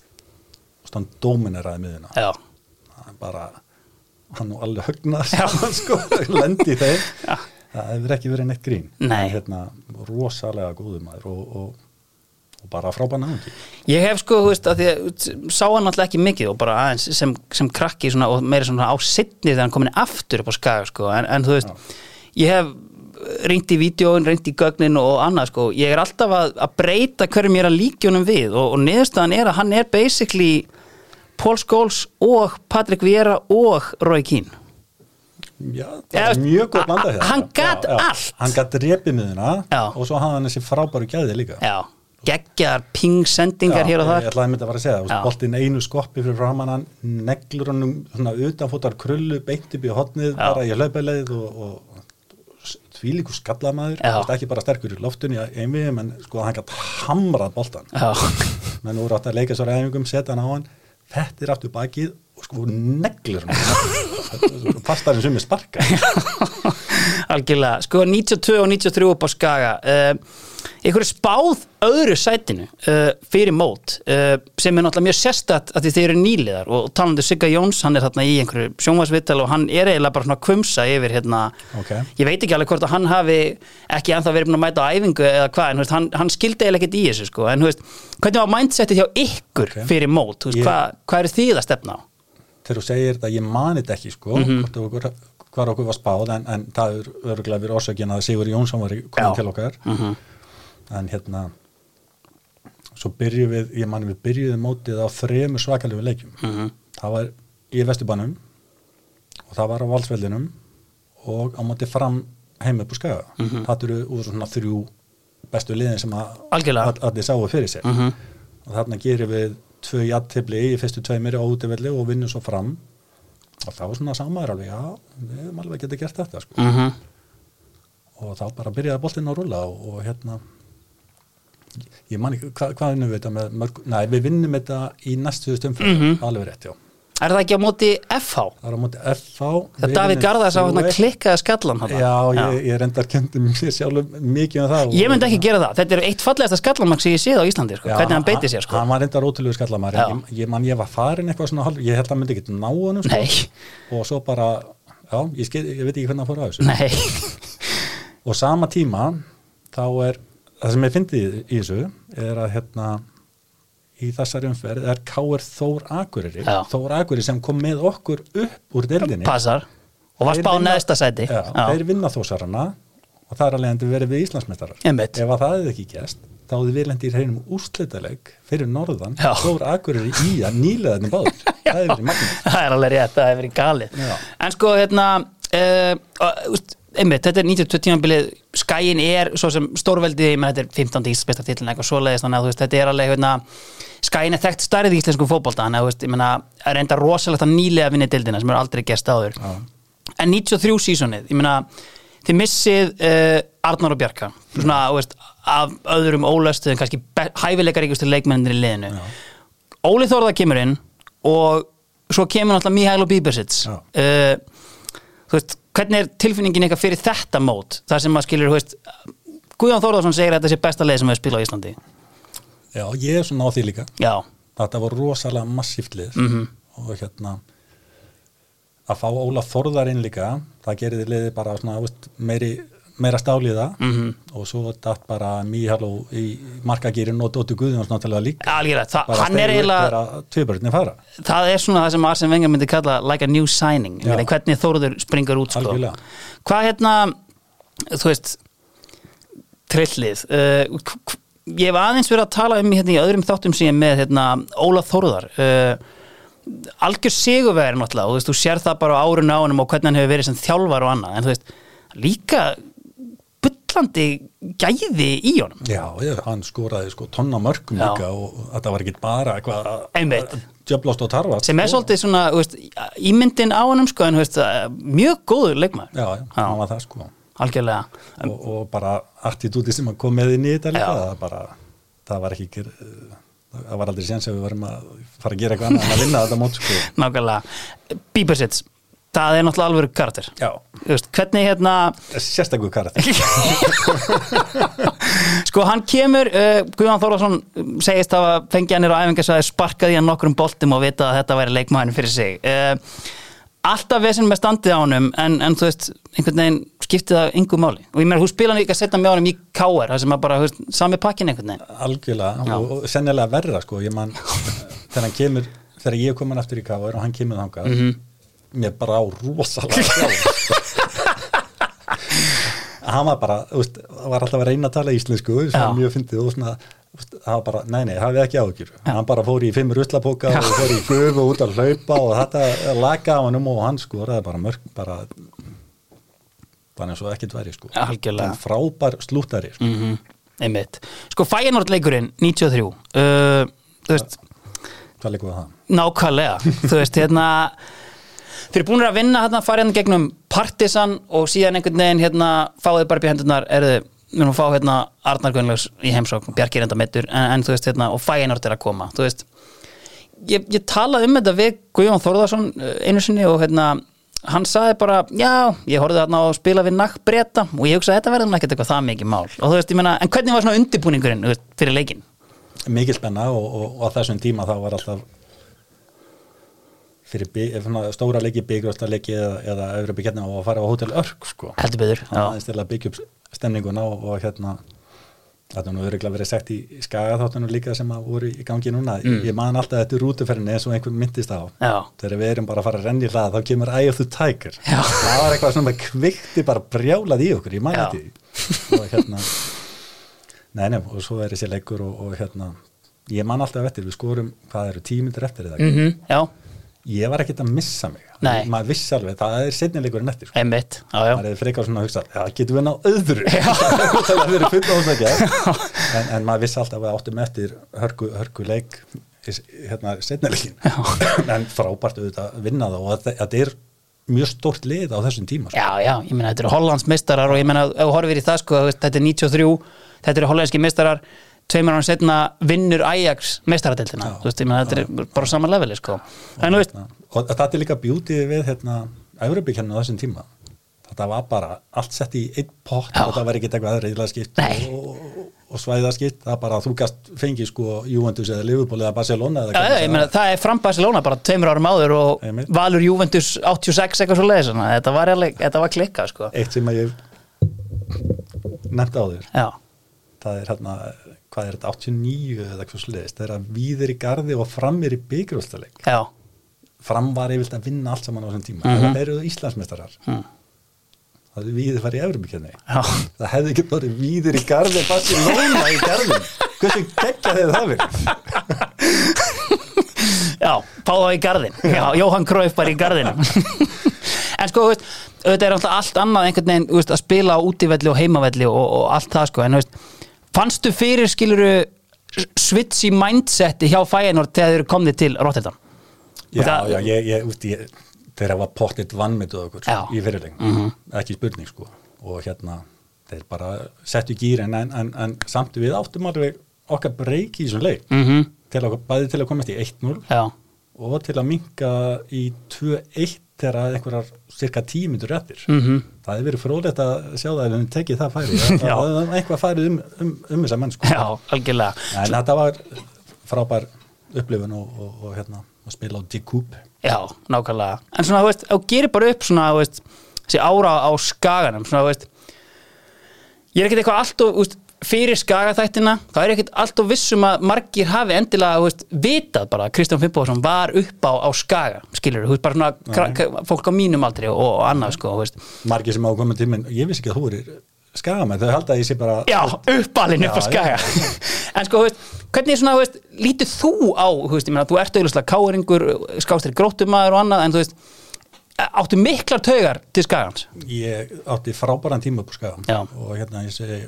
stand dómineraði miðuna. Já. Hann bara, hann nú alveg högnast saman sko, lendi í þeim. Já. Það hefur ekki verið neitt grín. Nei. Hérna, rosalega góður maður og, og og bara frábær náungi. Ég hef sko, þú veist, að því að sá hann alltaf ekki mikið og bara aðeins sem, sem krakki svona, og meira svona á seinni þegar hann komin aftur upp á Skaga sko, en, en þú veist, Já. Ég hef reynt í vídeóin, reynt í gögnin og annað sko, ég er alltaf að, að breyta hverjum ég er að líkjónum við og, og niðurstaðan er að hann er basically Paul Scholes og Patrick Vieira og Roy Keane. Já, það er mjög góð blanda hérna. Hann gat allt. Hann gat repið miðuna og svo hafði hann þessi frábæru gæði líka. Já. Geggjar ping-sendingar hér og þar. Já, ég ætlaði að mynda að fara að segja, boltinn einu skoppi fyrir framan hann, neglur hann svona utanfótar krullu, beint upp í hotnið, Já. Bara í hlaupaleiðið og, og þvílíkur skallamaður, ekki bara sterkur í loftunni í einvið, menn sko hann gætt hamrað boltan. Menn voru átt að leika svo ræðingum, setja hann á hann, þetta er aftur bakið og sko neglur hann, fastar en sumi sparka. Algjörlega, sko níutíu og tvö og níutíu og þrjú upp á Skaga, uh, ykkur er spáð öðru sætinu uh, fyrir mót uh, sem er náttúrulega mjög sérstætt að því þeir eru nýliðar og talandi Sigga Jóns, hann er þarna í einhverju sjónvarpsviðtal og hann er eiginlega bara svona kvumsa yfir hérna, okay. Ég veit ekki alveg hvort að hann hafi ekki ennþá verið búin að mæta á æfingu eða hvað, en veist, hann, hann skildi eiginlega ekkert í þessu sko, en veist, hvernig var mindsetið hjá ykkur okay. fyrir mót, veist, ég... hvað, hvað eru þið að stefna á? Þegar þú segir þetta, ég mani þetta ekki sko, mm-hmm. okkur, hvar okkur var spáð en, en það er örugglega verið orsökin að Sigur Jónsson var komin til okkar mm-hmm. en hérna svo byrjuðum við, ég mani við byrjuðum mótið á þremur svakalegu leikjum mm-hmm. það var í Vesturbænum og það var á Valsvellinum og á móti Fram heim upp á Skaga mm-hmm. það eru úr svona þrjú bestu liðin sem að allir sáu fyrir sig mm-hmm. og þarna gerum við tvö jafntefli í fyrstu tveimur á útivelli og vinnum svo Fram og það var svona samaður alveg, já, við hefum alveg getið gert þetta sko mm-hmm. og þá bara byrjaði boltinn að rúlla og, og hérna ég man ekki, hva, hvað vinnum við þetta með mörg, nei, við vinnum þetta í næstu stumfjörn, mm-hmm. alveg rétt, já Er það ekki á móti F H? Það er á móti F H Þegar Davíð Garðars á hann að klikkaði skallan hann Já, ég, ég reyndar kendi mér sjálf mikið um það Ég myndi ekki gera það, þetta er eitt fallegasta skallamark sem ég séð á Íslandi, sko. Já, hvernig hann beiti sér sko. Hann var reyndar ótrúlegur skallamark ég, ég man ég var farin eitthvað svona hálf ég held að hann myndi ekki ná honum sko. og svo bara, já, ég, skil, ég veit ekki hvernig hann fór á þessu Nei. Og sama tíma þá er, það sem ég fyndið í þessu er að hérna í þessari umferð er K R Þór Akureyri Já. Þór Akureyri sem kom með okkur upp úr deildinni Passar, og var spáð neðsta sæti Já, Já. Þeir vinna Þórsarana og það er alveg endur verið við Íslandsmeistarar Einmitt. Ef að það hefði ekki gæst þá hefði við lendið í hreinum úrslitaleik fyrir norðan Já. Þór Akureyri í að nýlega þetta báður það hefði verið magnað Það er alveg rétt, það hefði verið galið Já. En sko, hérna uh, uh, einmitt, þetta er níutíu og tvö tímabilið Skaginn er svo sem stórveldið menn þetta er fimmtán íslenska titillin eitthvað svoleiðis þannig að þú veist, þetta er alveg hérna Skaginn er þekkt stærð í íslensku fótbolta þannig að þú veist, ég meina, er enda rosalegt að nýlega vinna deildina sem er aldrei gerst áður Já. En níutíu og þrjú sísonið, ég meina þið missið uh, Arnar og Bjarka svona, þú veist, af öðrum ólöstuðum, kannski hæfileikaríkustu leikmennir í liðinu. Já. Óli Þórðar kemur inn og svo kemur náttúrulega Mihailo Bíbersits. Uh, þú veist, hvernig er tilfinningin eitthvað fyrir þetta mót? Það sem maður skilur, þú veist, Guðjón Þórðarsson segir að þetta sé besta leið sem hefur spilað á Íslandi. Já, ég er svona á því líka. Já. Þetta var rosalega massíft lið mm-hmm. og hérna að fá Óla Þórðar inn líka, það gerði liðið bara svona, veist, meiri meira stáliða mm-hmm. og svo datt bara Mihailo í markagýrin og Dóttur Guðjóns náttúrulega líka. Algjörlega, það, hann er eiginlega tvíbörnir fara. Það er svona það sem Arsene Wenger myndi kalla like a new signing, hvernig Þórður springur út sko. Algjörlega. Hvað hérna, þú veist trillið, uh, ég hef aðeins verið að tala um hérna í öðrum þáttum sem ég með hérna Óla Þórðar uh, algjör sigurvegari náttúrulega og þú veist, þú sér það bara á árinu á honum og hvernig hann hefur verið sem þjálfar og annað, en þú veist, líka bullandi gæði í honum. Já, ég, hann skoraði sko tonna mörkum Já. Líka og þetta var ekki bara eitthvað djöflast og tarfast. Sem er svolítið svona, þú veist, ímyndin á honum sko, en þú veist, mjög góður leikmaður. Já, já, hann var það sko. Algjörlega. Og, og bara attitúti sem hann kom með inn í þetta líka, það bara, það var ekki, það var aldrei séns að við varum að fara að gera eitthvað annað en að vinna þetta mót sko. Nákvæmlega. Bíbersits. Það er náttúrulega alvöru karakter. Já. Þú veist, hvernig hérna sérstakur karakter. Sko, hann kemur uh, Guðjón Þórðarsson segist að fengi hann á æfingasvæði, sparkaði hann nokkrum boltum og vita að þetta væri leikmaðurinn fyrir sig. Uh, alltaf vesinn með standið á honum en, en þú veist, einhvern veginn skiptið það engu máli. Og ég meina, þú spila hann líka að setja með honum í K R, það sem að bara, þú veist, sami pakkin einhvern veginn. Algjörlega, og, og sennilega verra, sko. Ég man, þegar hann kemur, þegar ég kom hann aftur í K R og hann kemur þangað, mm-hmm. mér bara á rosalega hann var bara, þú veist, var alltaf að reyna að tala íslensku, sem var mjög fyndið og svona, það var bara, nei, nei, hafið ekki áhyggjur. Hann bara fór í fimm ruslapóka og fór í gufu út að hlaupa og þetta laga á hannum og hann skoraði bara mörg, bara bara eins og ekkert væri, sko. Algjörlega. Þann frábær slúttari, sko. Mm-hmm. Einmitt. Sko, Feyenoord-leikurinn níutíu og þrjú, uh, þú veist Hvað leikur það? Nákvæmlega, þú veist, hérna þeir eru búin að vinna hérna, fara hérna gegnum Partisan og síðan einhvern veginn hérna fáið bara upp í hendurnar, erðu við erum að fá hérna Arnar Gunnlaugs í heimsókn, Bjarki er enda meiddur, en, en þú veist hérna og Feyenoord er að koma, þú veist ég, ég talaði um þetta við Guðjón Þórðarsson einu sinni og hérna hann sagði bara, já, ég horfði þarna á að spila við Nakkbreta og ég hugsaði þetta verður ekkert eitthvað það mikið mál og þú veist, ég meina, en hvernig var svona undirbúningurinn veist, fyrir leikinn? Mikil spenna og, og, og á þessum tíma þá var alltaf fyrir bygg, stóra leiki, byggrösta leiki eða, eða öðru byggjarni og að fara á Hótel Örk sko. Heldur betur, já. Það er til að byggja upp stemninguna og, og hérna þetta er nú örugglega verið sagt í Skagaþáttunum líka sem að voru í gangi núna mm. ég man alltaf þetta rútuferðinni eins og einhver myndist á já. Þegar við erum bara að fara að renna í hlað þá kemur Eye of the Tiger já. Það var eitthvað svona kvikti bara brjálað í okkur, ég man þetta og hérna nei, nei, og svo er þessi leikur og, og hérna ég man alltaf eftir, við skorum hvað eru tíu mínútur eftir þetta mm-hmm. Já Ég var ekkert að missa mig. Nei. Maður vissi alveg, það er seinnileikurinn eftir. Sko. Einmitt, já, já. Það er frekar svona að hugsa, já, getum við ná öðru. Það er verið full ásækja. En, en maður vissi alltaf að áttum eftir hörku, hörku leik, hérna, seinnileikin. En frábært auðvitað að vinna það og þetta er mjög stórt lið á þessum tíma. Sko. Já, já, ég meina, þetta eru Hollands meistarar og ég meina, ef þú horfir í það, sko, þetta er níutíu og þrjú, þetta eru hollenski meistarar, tveimur ára setna vinnur Ajax meistaradeildina, þú veist, ég meina þetta er bara saman leveli, sko. En, og, og þetta er líka beauty við, hérna, Evrópukeppnina á þessum tíma. Þetta var bara allt sett í einn pott, þetta var ekki eitthvað reyðlaskipt og, og, og svæðaskipt, það bara þú gast fengið, sko, Juventus eða Liverpool eða Barcelona eða Já, ég meina, það er fram Barcelona bara tveimur árum áður og Einmitt. Valur Juventus áttatíu og sex eitthvað svo leiðis, þetta var alveg, þetta var klikkað, sko. Eitt sem að ég nefndi á þér. Já. Það er hérna hvað er þetta, áttatíu og níu eða eitthvað sliðist, það er að Víðir í Garði og Fram er í byggjurúrslitaleik. Já. Fram var yfirleitt að vinna allt saman á þessum tíma. Mm-hmm. Það eru Íslandsmeistarar. Mm. Það er Víðir farið í Evrópukeppni. Já. Það hefði ekki bara Víðir í Garði, Barcelona í Garðin. Hversu geggja þeir það verið? Já, Páða í Garðin. Já, Jóhann Cruyff bara í Garðinum. En sko, veist, þetta er alltaf allt annað einhvern veginn, veist, að spila á útivelli og heimavelli og, og allt það, sko, en veist, fannstu fyrir, skiluru, switch í mindseti hjá Feyenoord þegar þeir eru komnið til Rotterdam? Já, það, já, ég, ég, út, ég þeir hafa pottitt vannmyndið okkur já. Í fyrirleik, mm-hmm. ekki spurning, sko, og hérna, þeir bara settu gýrin en, en, en samt við áttum alveg okkar breyk í þessum leik mm-hmm. til að, bæði til að komast í eitt núll Já. og til að minnka í tvö eitt þegar einhverjar cirka tíu mínútur eftir. Mm-hmm. Það hefur verið fróðlegt að sjá það ef við tekið það færi. Það hefur eitthvað færið um, um, um þessa menn sko. Já, algjörlega. En þetta var frábær upplifun og, og, og hérna að spila á D-Coupe. Já, nákvæmlega. En svona, þú veist, og gerir bara upp svona, þú veist, þessi ára á Skaganum, svona, þú veist, ég er ekkert eitthvað allt og, þú veist, fyrir Skagaþættina, þá er ekkert allt og vissum að margir hafi endilega, þú veist, vitað bara að Kristján Finnbogason var upp á, á Skaga, skilur, þú veist, bara svona fólk á mínum aldri og, og annað, sko, þú veist. Margir sem á komið tíminn, ég vissi ekki að þú er Skagamenn, þau halda að ég sé bara... Já, uppalinn upp á Skaga. En sko, þú veist, hvernig svona, þú veist, lítið þú á, þú veist, ég meina, þú ert auðvitað káringur, skástri gróttumaður og annað, en þú veist, áttu miklar taugar til Skagans? Ég átti frábæran tíma upp á Skaga. Já. Og hérna, ég segi,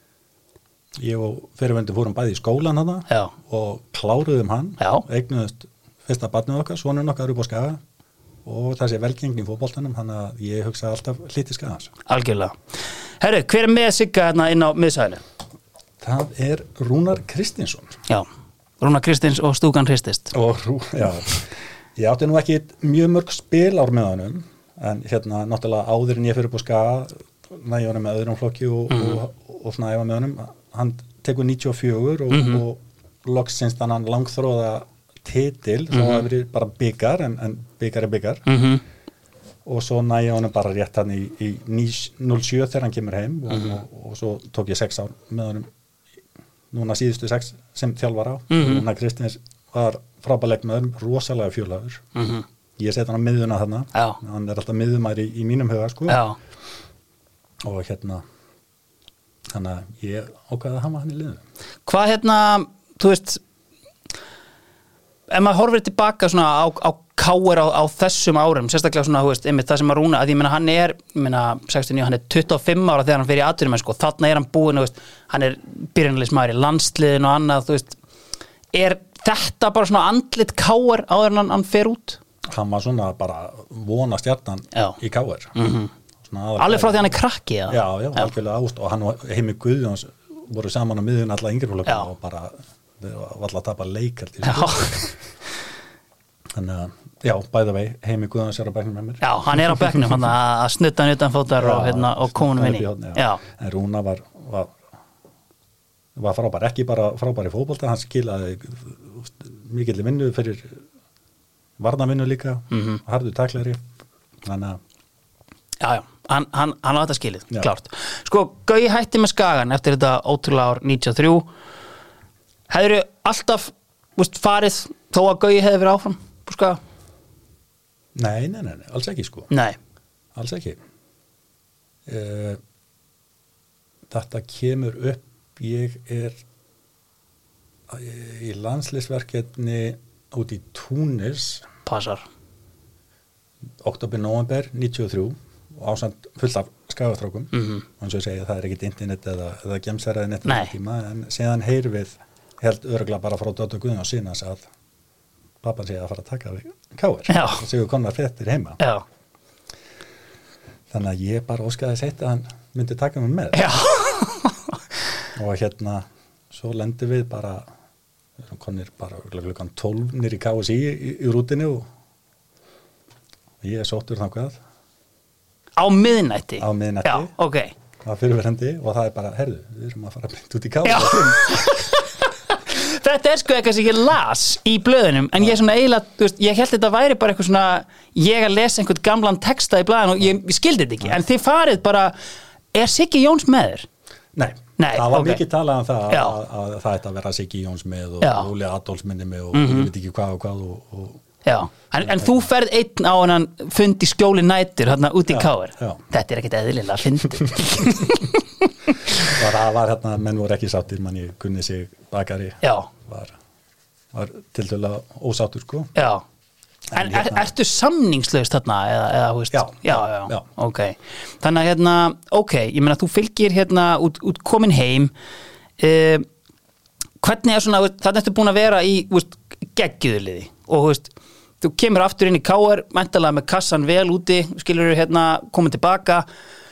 ég og fyrirvendur fórum bæði í skólan hana Já. og kláruðum hann, Já. eignuðust fyrsta barnið okkar, sonun okkar upp á Skaga og þessi velgengni í fótboltanum, þannig að ég hugsa alltaf hliti Skagans. Algjörlega. Herru, hver er með Sigga hérna inn á miðsvæðinu? Það er Rúnar Kristinsson. Já, Rúnar Kristins og stúkan hristist. Og Rú, já, ég átti nú ekki mjög mörg spil ár með honum, en hérna náttúrulega áður en ég fyrir upp á Skaga, næði honum með öðrum flokki og, mm. og, og, og svona æfa með honum, hann tekur níutíu og fjögur og, mm-hmm. og loksins þannig hann langþróða titil, mm-hmm. svo það verið bara byggar, en, en byggar er byggar. Mhm. Og svo næja honum bara rétt hann í, í núll sjö þegar hann kemur heim og, mm-hmm. og, og svo tók ég sex ár með honum núna síðustu sex sem þjálfar á mm-hmm. Rúnar Kristins var frábærleik með honum, rosalega fjúlaður mm-hmm. ég set hann á miðjuna þarna Já. hann er alltaf miðjumæður í, í mínum huga sko. Og hérna þannig að ég ákvaði að hafa hann í liðinu. Hvað hérna, þú veist ef maður horfir tilbaka svona á, á K R á, á þessum árum, sérstaklega svona, þú veist, einmitt það sem að Rúna, að ég meina hann er, ég meina sextíu og níu, hann er tuttugu og fimm ára þegar hann fer í atvinnumennsku og þarna er hann búinn, þú veist, hann er byrjunarliðsmaður í landsliðinu og annað, þú veist, er þetta bara svona andlit K R áður en hann, hann fer út? Hann var svona bara vona stjarnan Já. í K R. Mm-hmm. Alveg frá því hann er krakki, já? Já, já, algjörlega ást og hann og Heimir Guðjóns voru saman á miðjun alla yngri flokka og bara, við var alltaf að tapa leikald í þessu. Þannig að, já, bæða vei, Heimir Guðjóns er á bekknum með mér. Já, hann er á bekknum, hann að snutta hann utanfótar og, hérna, og komunum inn í. Já. Já. En Rúna var, var, var frábær, ekki bara frábær í fótbolta, hann skilaði mikill vinnu fyrir varnarvinnu líka, mm-hmm. harðu taklari, þannig að Já, já, hann, hann, hann á þetta skilið, já. Klárt. Sko, Gaui hætti með Skagan eftir þetta ótrúlega ár níutíu og þrjú. Hefurðu alltaf, veist, farið þó að Gaui hefði verið áfram på Skaga? Nei, nei, nei, nei, alls ekki sko. Nei. Alls ekki. Uh, þetta kemur upp, ég er í landsliðsverkefni út í Túnis. Passar. október nóvember níutíu og þrjú og ásamt fullt af skagastrákum mm-hmm. og eins og ég segi það er ekkit internet eða, eða gemsæraði net Nei. tíma en síðan heyr við held örgla bara frá Dóttur Guðjóns sínas að pappan sé að fara að taka við K R og séu konar fréttir heima. Já. Þannig að ég bara óskaði seitt að hann myndi taka mig með. Já. Og hérna svo lendir við bara konir bara klukkan tólf niður í K S í í, í rútinu og ég er sóttur þangað. Á miðnætti? Á miðnætti. Já, ok. Það er fyrirverandi og það er bara, herðu, við erum að fara beint út í K S. Já. Þetta er sko eitthvað sem ég las í blöðunum, en ég er svona eiginlega, þú veist, ég held þetta væri bara eitthvað svona, ég að lesa einhvern gamlan texta í blaðinu og ég, ég skildi þetta ekki, en þið farið bara, er Siggi Jóns með þér? Nei, Nei það var okay. mikið talað um það Já. að, að það ætti að vera Siggi Jóns með og Óli Adolfs minni með og mm-hmm. ég veit ekki hvað og hvað og, og Já, en, en þú ferð einn á hennan fund í skjóli nætur hérna út í K R. Já. Þetta er ekkit eðlilega fyndið. Og það var hérna, menn voru ekki sáttir, mann ég kunni sig bakari. Já. Var, var tiltölulega ósáttur sko. Já. En, en er, ertu samningslaust þarna eða, eða þú veist? Já. Já, já. Já. Ok. Þannig að hérna, ok, ég meina þú fylgir hérna út, út komin heim. Uh, hvernig er svona, þannig ertu búin að vera í, þú veist, geggjuðliði og þú veist, þú kemur aftur inn í K R, mæntalega með kassan vel úti, skilur hérna, komið tilbaka,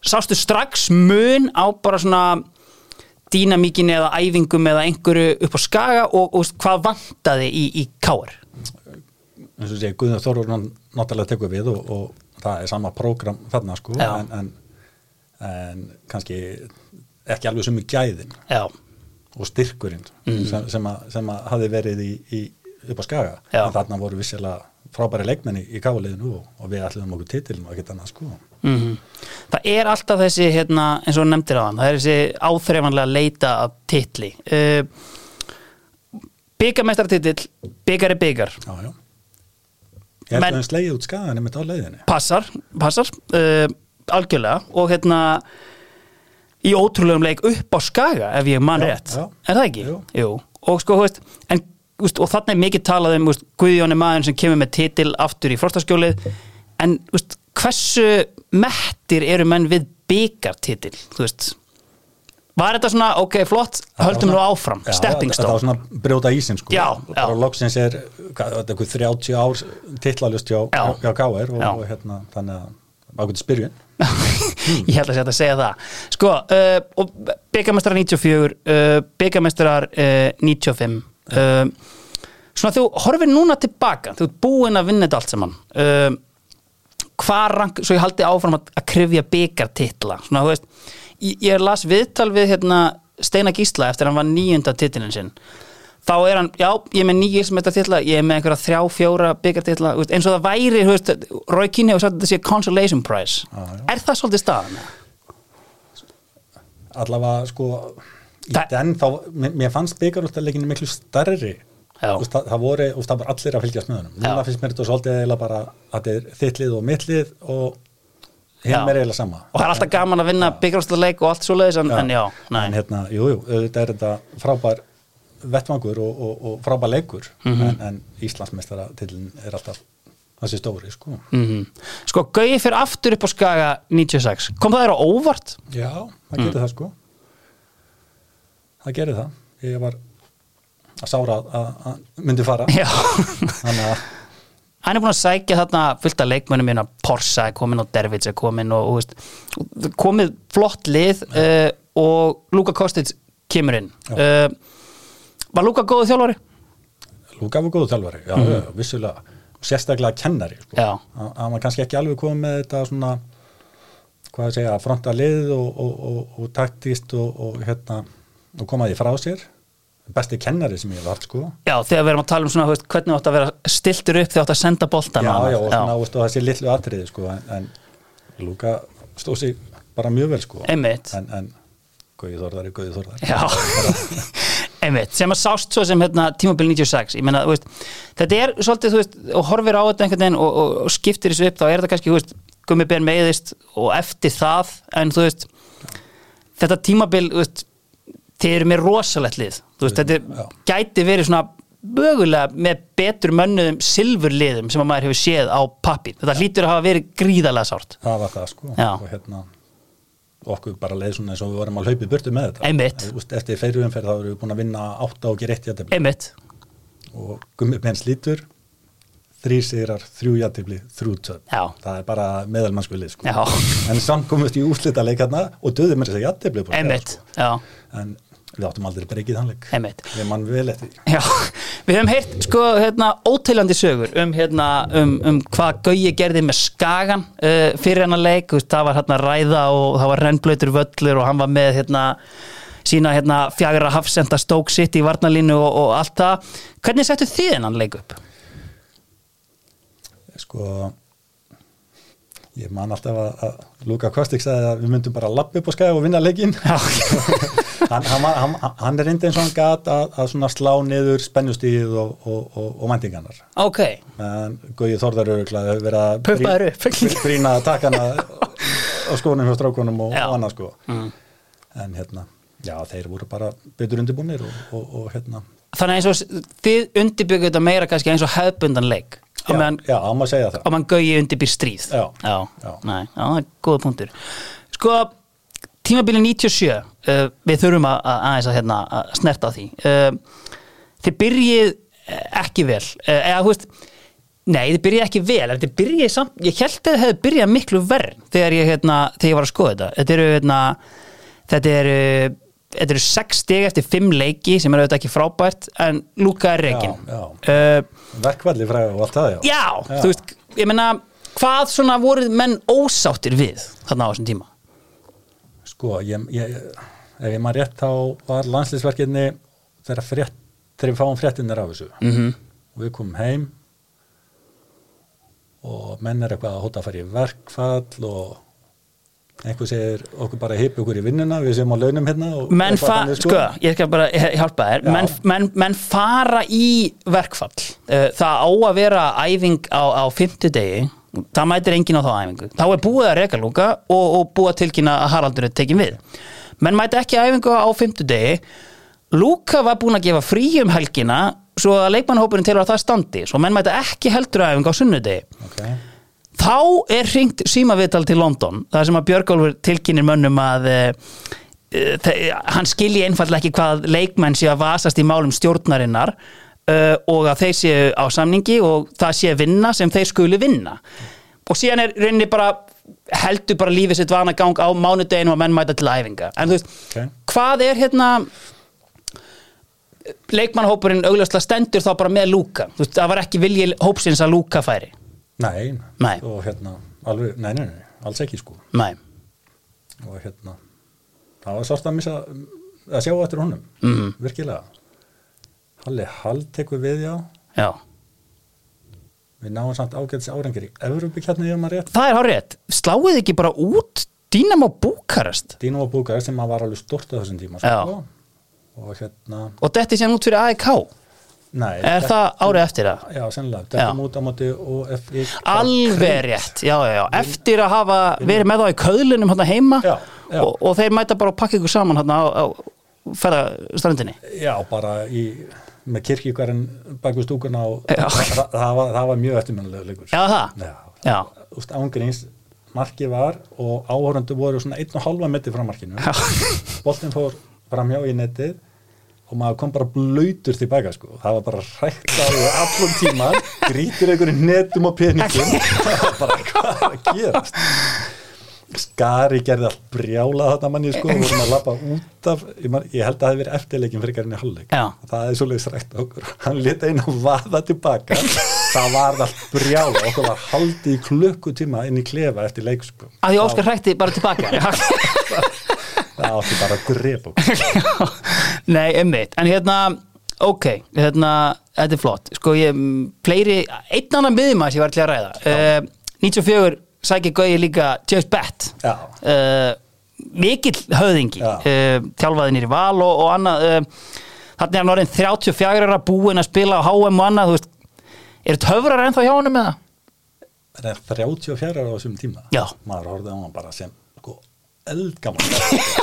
sástu strax mun á bara svona dýnamíkinni eða æfingum eða einhverju upp á Skaga og, og hvað vantaði í, í K R? Eins og sé, Guðjón Þórðarson náttúrulega tekur við og, og það er sama prógram þarna sko en, en, en kannski ekki alveg sem í gæðin Já. og styrkurinn mm. sem, sem, að, sem að hafi verið í, í, upp á Skaga Já. en þarna voru vissilega frábæri leikmenni í K R-liðinu og, og við ætlum okkur titilin og ekkert annað sko Mm-hmm. Það er alltaf þessi hérna, eins og nefndir á hann, það er þessi áþreifanlega leita af titli uh, bikarmeistaratitil bikar er bikar Já, já Ég held að hann slegið út Skagan einmitt á leiðinni Passar, passar uh, algjörlega og hérna í ótrúlegum leik upp á Skaga ef ég man Já, rétt, já. er það ekki? Jú. Jú. Og sko, þú veist, en úst, og þarna er mikið talað um úst, Guðjón er maður sem kemur með titil aftur í Frostaskjólið en úst, hversu mettir eru menn við bikartitil, þú veist var þetta svona, ok, flott höldum nú áfram, já, stepping stone þetta var svona brjóta ísinn sko Já, já. og loksins er hvað, þetta er þrjátíu ár titlalust hjá, Já. hjá K R og, Já. og hérna, þannig að ákveðið spyrjun ég held að sé að segja það sko, uh, og bikarmeistarar níutíu og fjögur uh, bikarmeistarar uh, níutíu og fimm uh, svona þú horfir núna tilbaka þú ert búinn að vinna þetta allt saman uh, hvað rank, svo ég haldi áfram að, að krifja bikartitla svona, þú veist, ég, ég las viðtal við hérna, Steina Gísla eftir að hann var níunda titilin sinn þá er hann, já, ég er með nýjir sem þetta titla ég er með einhverja þrjá, fjóra bikartitla eins og það væri, þú veist, Roy Keane hefur sagt að þetta sé consolation prize Já, já. er það svolítið staðan? allavega sko í Þa- den þá, mér, mér fannst bikarúrstaleikinu miklu stærri Já. Úst, það, það voru, úst, það var allir að fylgjast með honum núna Já. finnst mér þetta svolítið eiginlega bara að þetta er þitt lið og mitt lið og Já. hinn er eiginlega sama og það er alltaf gaman að vinna bikarúrslaleik og allt svoleiðis en, en já, nei en hérna, jú, jú, þetta er þetta frábær vettvangur og, og, og frábær leikur Mhm. en, en Íslandsmeistaratitlinn er alltaf þessi stóri, sko mm sko, Gauji fyrir aftur upp á Skaga níutíu og sex, kom það þér á óvart? Já, það gerir það, sko það gerir það ég var að sára að að myndi fara Já þannig að hann er búin að sækja þarna fullt af leikmönnum hérna, Porsa er komin og Dervids er komin og, og, veist, og komið flott lið uh, og Luka Kostic kemur inn uh, var Luka góðu þjálfari? Luka var góðu þjálfari, já, Mhm. já, vissulega og sérstaklega kennari, sko Já. hann hann var kannski ekki alveg komið með þetta svona hvað að segja, fronta lið og, og, og, og taktist og, og hérna og koma því frá sér besti kennari sem ég hef haft, sko Já, þegar við erum að tala um svona, veist, hvernig þú átt að vera stiltur upp þegar þú átt að senda boltan já, já, og svona, veist, og þessi litlu atriði, sko en, en Luka stóð sig bara mjög vel, sko Einmitt. en, en Gauji Þórðar er Gauji Þórðar Já, einmitt, sem að sást svo sem hérna, tímabil níutíu og sex, ég meina, þú veist þetta er svolítið, þú veist, og horfir á þetta einhvern veginn og, og, og skiptir þessu upp, þá er þetta kannski, þú veist, Gummi Ben meiðist og eftir það, en þú veist þetta tímabil, þú veist þið eru með rosalegt lið, þú veist, þetta Já. gæti verið svona mögulega með betur mönnuðum silfurliðum sem að maður hefur séð á pappír, þetta hlýtur að hafa verið gríðarlega sárt. það var það, sko Já. og hérna okkur bara leið svona eins og við vorum að hlaupið burtu með þetta Einmitt. Úst, eftir feiru umferð þá erum við búin að vinna átta og gera eitt jafntefli Einmitt, og Gummi Ben slítur þrír sigrar, þrjú jafntefli, þrjú töp Já. það er bara meðalmannskvölið, sko Já. en samt komist í úrslita leikana og döðum með þess að jafntefli einmitt, já, en við áttum aldrei breykið hann leik einmitt. við mann vel eftir Já, við höfum heyrt sko hérna óteljandi sögur um hérna um, um hvað Gauji gerði með Skagan uh, fyrir hennar leik, þú veist, það var hérna ræða og það var rennblautur völlur og hann var með hérna sína hérna fjagra hafsenda Stoke City í varnarlínu og, og allt það. Hvernig settu þið hennan leik upp? sko ég man alltaf að, að Luka Kostic sagði að við myndum bara lappa upp á Skaga og vinna leikinn hann, hann, var- hann, hann er reyndi eins og hann gat að, að svona slá niður spennustíð og, og, og, og væntingarnar Ok, en Gauji Þórðar örugglega hefur verið að Pumpaður upp. brí- brýna takkana á skónum hjá strákunum og, Já. og annað, sko Mm. en hérna, já, þeir voru bara betur undirbúnir og, og, og hérna þannig eins og þið undirbyggu þetta meira kannski eins og hefðbundan leik á já, meðan, já, hann má segja það á meðan Gauji undirbýr stríð. Já. Já, Já. Nei, já, það er góða punktur. Sko, tímabili níutíu og sjö, uh, við þurfum að, að aðeins að, hérna, að snerta á því. Uh, þið byrjið ekki vel, uh, eða þú veist, Nei, þið byrjaði ekki vel, þetta byrjaði samt, ég held að það hefði byrjað miklu verð þegar ég, hérna, þegar ég var að skoða þetta. Þetta eru, hérna, þetta eru, þetta eru sex stig eftir fimm leiki sem er auðvitað ekki frábært, en Luka er rekinn. Já, já. Uh, Verkvalli fræði og allt það, já. Já, já, þú veist, ég meina, hvað svona voru menn ósáttir við þarna á þessum tíma? Sko, ég, ég, ef ég maður rétt þá var landsliðsverkefni þegar frétt, þegar við fáum fréttinir af þessu. Mhm. Og við komum heim og menn er eitthvað að hóta að fara í verkfall og einhver segir okkur bara hipp okkur í vinnuna, við séum á launum hérna og menn fara, sko, ég skal bara hjálpa þér, menn, menn, menn fara í verkfall, það á að vera æfing á, á fimmtudegi, það mætir enginn á þá æfingu, þá er búið að reka Luka og, og búið að tilkynna að Haraldur er tekin við, menn mæti ekki æfingu á fimmtudegi, Luka var búin að gefa frí um helgina svo að leikmannahópurinn telur að það standi svo menn mæti ekki heldur æfingu á sunnudegi okay. Þá er hringt símaviðtal til London þar sem að Björgólfur tilkynir mönnum að uh, uh, hann skilji einfaldlega ekki hvað leikmenn sé að vasast í málum stjórnarinnar uh, og að þeir séu á samningi og það sé vinna sem þeir skuli vinna og síðan er rauninni bara heldur bara lífið sitt vana gang á mánudeginu og menn mæta til æfinga en þú veist, okay. Hvað er hérna leikmannahópurinn augljóslega stendur þá bara með Luka þú veist, það var ekki vilji hópsins að Luka færi Nei, nei. Og hérna alveg, nei, nei, nei, alls ekki sko Nei og hérna það var sárt að missa að sjá eftir honum, mm. virkilega Halli Hall tekur við já Já Við náum samt ágætis árangri í Evrópukjarni ef maður rétt Það er hár rétt, sláið ekki bara út Dínamo Búkarest Dínamo Búkarest sem var alveg stort á þessum tíma sko. og hérna og detti sem út fyrir A E K Nei, er það árið eftir það? Já, sennilega, þetta er út á móti O F I Alveg rétt, já, já, já eftir að hafa verið með þá í köðlunum hérna heima já, já. Og, og þeir mæta bara að pakka ykkur saman hérna á, á ferðaströndinni Já, bara í með kirkjugarinn bak við stúkuna og það, það, var, það var mjög eftirminnilegur leikur Já, það? Já, já. Úst, ángríns, markið var og áhorfendur voru svona einn og hálfa metri frá markinu boltinn fór framhjá í netið og maður kom bara blöytur tilbaka sko. Það var bara hrækt á allan tíma grítur einhverjum netum og peningum bara hvað er að gerast Skari gerði allt brjála þetta manni sko og vorum að labba út af ég, man, ég held að það hefði verið eftirleikin fyrir gerðinni hálfleik það er svoleiðis hrækt á okkur hann lét einu að vaða tilbaka það var allt brjála okkur var haldið í klukkutíma inn í klefa eftir leik sko að því Óskar hrækti bara tilbaka Það átti bara að drepa okkur Nei, einmitt, en hérna ok, hérna, þetta er flott sko ég, fleiri, einn annan miðjumæður sem ég var til að ræða uh, níutíu og fjögur sækir Gauji líka James Bett uh, mikill höfðingi uh, þjálfaði nýri Val og, og annað uh, þarna er hann orðinn þrjátíu og fjögur ára búinn að spila á H M og annað, þú veist er töfrar ennþá hjá honum með það? Það er þrjátíu og fjögur ára á þessum tíma Já. Maður horfði á hann bara sem sko eldgammal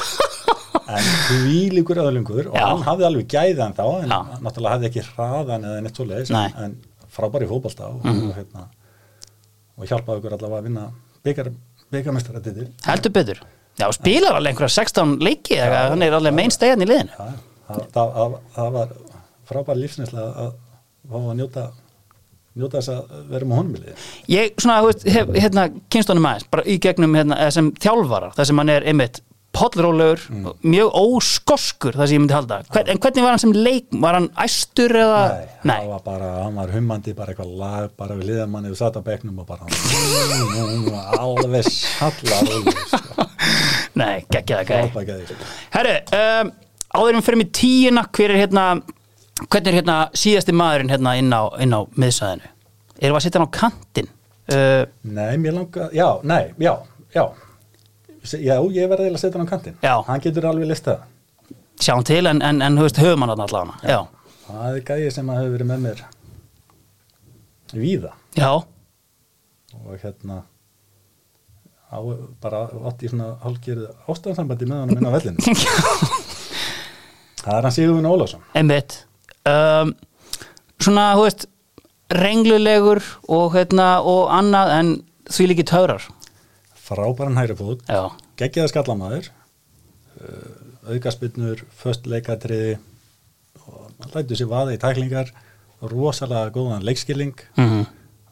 en hvílíkur öðlungur og Já. hann hafði alveg gæðan þá en Já. náttúrulega hafði ekki hraðan eða neitt svoleiðis Nei. en frábæri fótbolta og, Mhm. og, hérna, og hjálpaði okkur allavega að vinna byggar, byggarmeistaratitil Heldur betur. Já, spilar alveg einhverja sextán leiki eða hann er alveg mainstayan í liðinu. Já, það, það, það, það var frábæri lífsnæsla að fá að njóta njóta þess að vera með honum í liði. Ég svona, þú veist, hef hérna kynstónum aðeins, bara í gegnum hérna, eða sem þjálfara, þar sem hann er einmitt pollrólegur, mm. mjög óskoskur það sem ég myndi halda. Hvern, en hvernig var hann sem leik? Var hann æstur eða? Nei, Nei. hann var bara, hann var hummandi, bara eitthvað lag, bara við liðamanni og satt á bekknum og bara alveg sallar sko. Nei, geggjaða gæi. Sko. Herru, um, áður við fyrir mig tíuna, hver er hérna, hvernig er hérna síðasti maðurinn hérna inn á, inn á miðsvæðinu? Erum við að setja hann á kantinn? Uh, nei, mér langar, já, nei, já, já. Já, ég verði að setja hann á kantinn. Já. Hann getur alveg listað. Sjáum til, en, en, en þú veist, höfum hann allavega. Já. já. Það er gæði sem að hefur verið með mér víða. Já. Og hérna, á, bara átt í svona hálfgerðu ástæðansambandi með hann inn á vellinu. Það er hann Sigurvin Ólafsson. Einmitt. Um, svona, þú veist, renglulegur og, hérna, og annað, en því líki töfrar. Frábæran hægri fót, geggjaða skallamaður, aukaspyrnur, föst leikatriði og hann lætur sér vaða í tæklingar, rosalega góðan leikskilning, mm-hmm.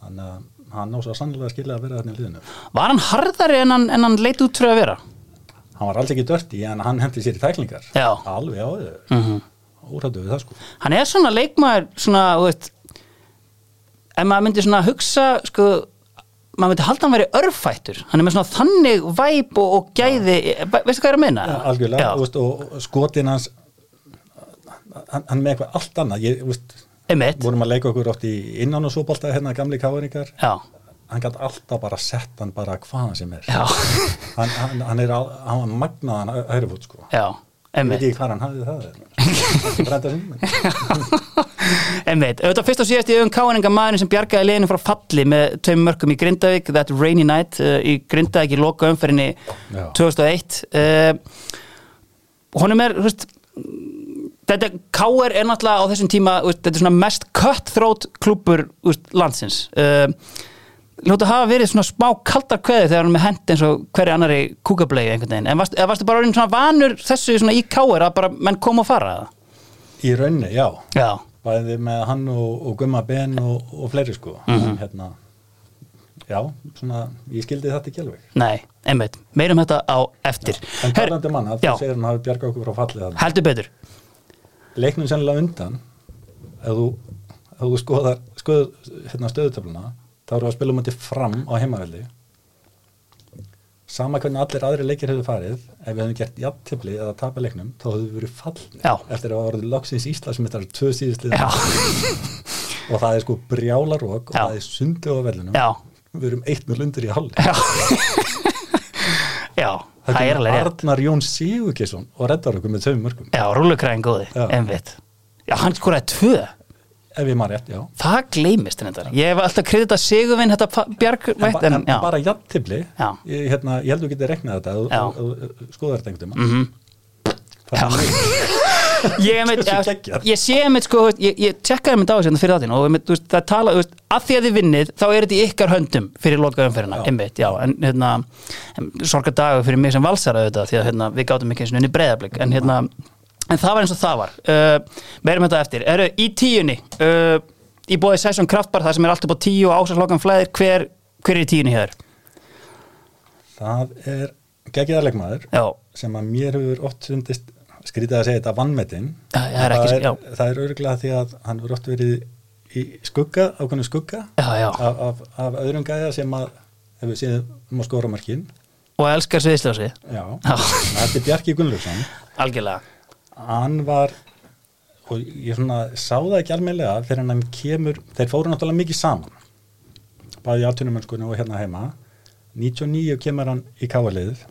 þannig að hann á svo sannlega skilja að vera þarna í liðinu. Var hann harðari en hann, en hann leit út fyrir að vera? Hann var alls ekki dörti en hann hendi sér í tæklingar. Já. Alveg á þau. Mm-hmm. Úrættu við það sko. Hann er svona leikmaður, svona, þú veist, ef maður myndi svona hugsa, sko, maður myndi halda hann verið örfættur. Hann er með svona þannig væp og, og gæði, veistu hvað ég er að meina? Ja, algjörlega, veist, og skotin hans, hann, hann með eitthvað allt annað. Ég, veist, Einmitt. vorum að leika okkur oft í innan og svobolta hérna gamli káinningar. Já. Hann gæti alltaf bara sett hann bara hvaðan sem er. Já. hann, hann, hann er á, hann var magnaðan hægrifút sko. Já, einmitt. Ég veit ekki hvað hann hafði það. Ekki brenda sín. Einmitt. Auðvitað fyrst og síðast í augum káinninga maðurinn sem bjargaði liðinu frá falli með tveim mörkum í Grindavík, that rainy night, uh, í Grindavík í loka umferðinni tvö þúsund og eitt. Uh, honum er, þú veist, þetta K R er náttúrulega á þessum tíma, veist, þetta er svona mest cutthroat klúbbur landsins. Uh, Ljóta hafa verið svona smá kaldar kveði þegar hann með hent eins og hverju annari kúkablegi einhvern veginn. En varst, eða varstu bara orðin svona vanur þessu svona í K R að bara menn koma og fara það? Í rauninni, já. Já. Bæði með hann og, og Gumma Ben og, og fleiri sko. Mm-hmm. Hérna, já, svona, ég skildi þetta ekki alveg. Nei, einmitt. Meirum þetta á eftir. Já. En talandi manna, þú segir hann hafi bjargað okkur frá fallið þarna. Heldur betur. Leiknum sennilega undan, ef þú, ef þú skoðar, skoðar hérna, stöðutöfluna, þá eru að spila um þetta fram á heimavelli. Sama hvernig allir aðri leikir hefur farið, ef við hefum gert jafntefli eða tapað leiknum, þá hefur við verið fallnir. Já. Eftir að hafa orðið loksins Íslandsmeistarar tvö síðustlið. Og það er sko brjálarok og Já. það er sundi á vellinum. Já. Við erum eitt með lundur í hálfleik. Já. Já, það er alveg rétt. Arnar Jón Sigurgeirsson og reddar okkur með tveim mörkum. Já, rúllukræðin góði, einmitt. Já, hann skoraði tvö. Ef ég maður rétt, já. Það gleymist þetta. Ég hef alltaf kredita Sigurvin þetta bjarg en, en, en bara jafntefli. Ég, hérna, ég held þú getið reiknað þetta og, og, og skoðar þetta einhvern veginn. Mm-hmm. ég, með, ég, ég sé með sko, ég, ég tjekkaði með dag fyrir þáttinn og með, veist, það tala, veist, að því að þið vinnið þá er þetta í ykkar höndum fyrir lokaumferðina, einmitt, já, en hérna sorgar dagur fyrir mig sem valsara auðvitað því að hérna, við gátum ekki eins og unni Breiðablik en hérna En það var eins og það var. Uh, Meirum þetta eftir. Eru í tíunni, uh, í bóði Session Kraftbar, það sem er allt upp á tíu og ásarslokkan flæðir, hver, hver er í tíunni hér? Það er geggjaðar leikmaður sem að mér hefur oft fundist skrítið að segja þetta vannmetinn. Ja, það er, ekki, það er, það er örugglega því að hann hefur oft verið í skugga, ákveðnu skugga já, já. Af, af, af öðrum gæða sem að hefur séð um að skora markin. Og elskar sviðsljósi. Já, þetta er Bjarki Gunnlaugsson. Algjörlega. Hann var, og ég svona sá það ekki almennilega þegar hann kemur, þeir fóru náttúrulega mikið saman, bæði í atvinnumönskunni og hérna heima. níutíu og níu kemur hann í K R-liðið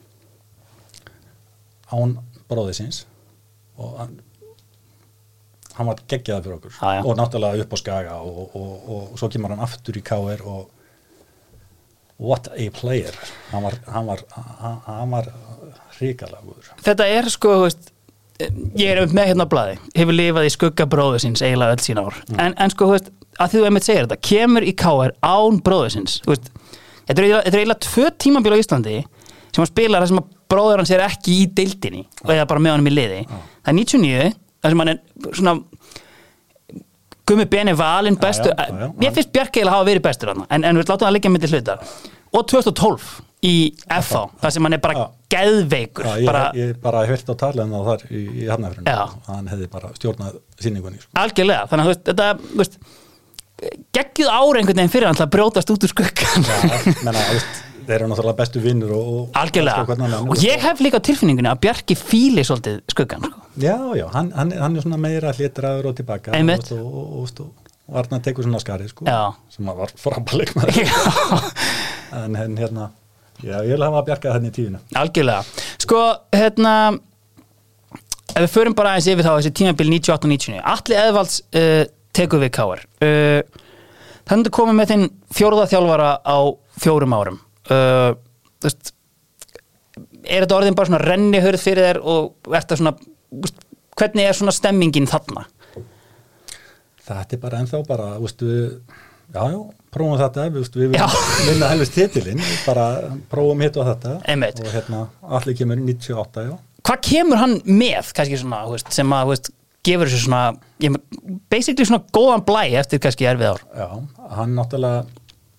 án bróðisins og hann, hann var geggjaður fyrir okkur ah, og náttúrulega upp á Skaga og, og, og, og svo kemur hann aftur í K R og what a player. Hann var, hann var, hann, hann var hrikalega góður. Þetta er sko, veist, ég er með hérna á blaði, hefur lifað í skugga bróður síns eiginlega öll sín ár mm. en, en sko, veist, að því þú einmitt segir þetta kemur í K R án bróður síns veist, þetta er eiginlega tvö tímabil á Íslandi sem hann spilar það sem að bróður hans er ekki í deildinni og eða bara með honum í liði mm. það er níutíu og níu, það sem hann er svona Gummi Beni valinn bestur, já, já, já, ég finnst Bjarki eiginlega hafa verið bestur en, en við látum það liggja milli hlutar og tvö þúsund og tólf í F H, það sem hann er bara já. Geðveikur. Já, ég, bara, ég bara hef hört á tala um það þar í, í Hafnarfirðinni og hann hefði bara stjórnað sýningunni. Sko. Algjörlega, þannig að þetta, veist, geggjuð ára einhvern veginn fyrir hann til að brjótast út úr skuggan. Já, menna, veist, þeir eru náttúrulega bestu vinnur og... og algjörlega, og, og ég hef líka á tilfinningunni að Bjarki fíli svolítið skuggan. Sko. Já, já, hann, hann, hann er svona meira hlétraður og tilbaka og, og, og, og Arnar tekur svona skarið, sko, sem var frábæleik maður. en, en hérna... Já, ég vil hafa að bjarga þarna í tíuna. Algjörlega. Sko, hérna, ef við förum bara aðeins yfir þá þessi tímabil níutíu og átta og níutíu og níu. Atli Eðvalds uh, tekur við K R. Uh, Þannig komið með þinn fjórða þjálfara á fjórum árum. Uh, þú veist, er þetta orðin bara svona rennihurð fyrir þér og er þetta svona, veist, hvernig er svona stemmingin þarna? Þetta er bara ennþá bara, veistu, já, já, prófum þetta, við, við viljum vinna helvist titilinn, bara prófum hitt og þetta Einmitt. Og hérna allir kemur níutíu og átta, já. Hvað kemur hann með, kannski svona, veist, sem að, veist, gefur þessu svona, ég, basically svona góðan blæ eftir kannski erfið ár? Já, hann náttúrulega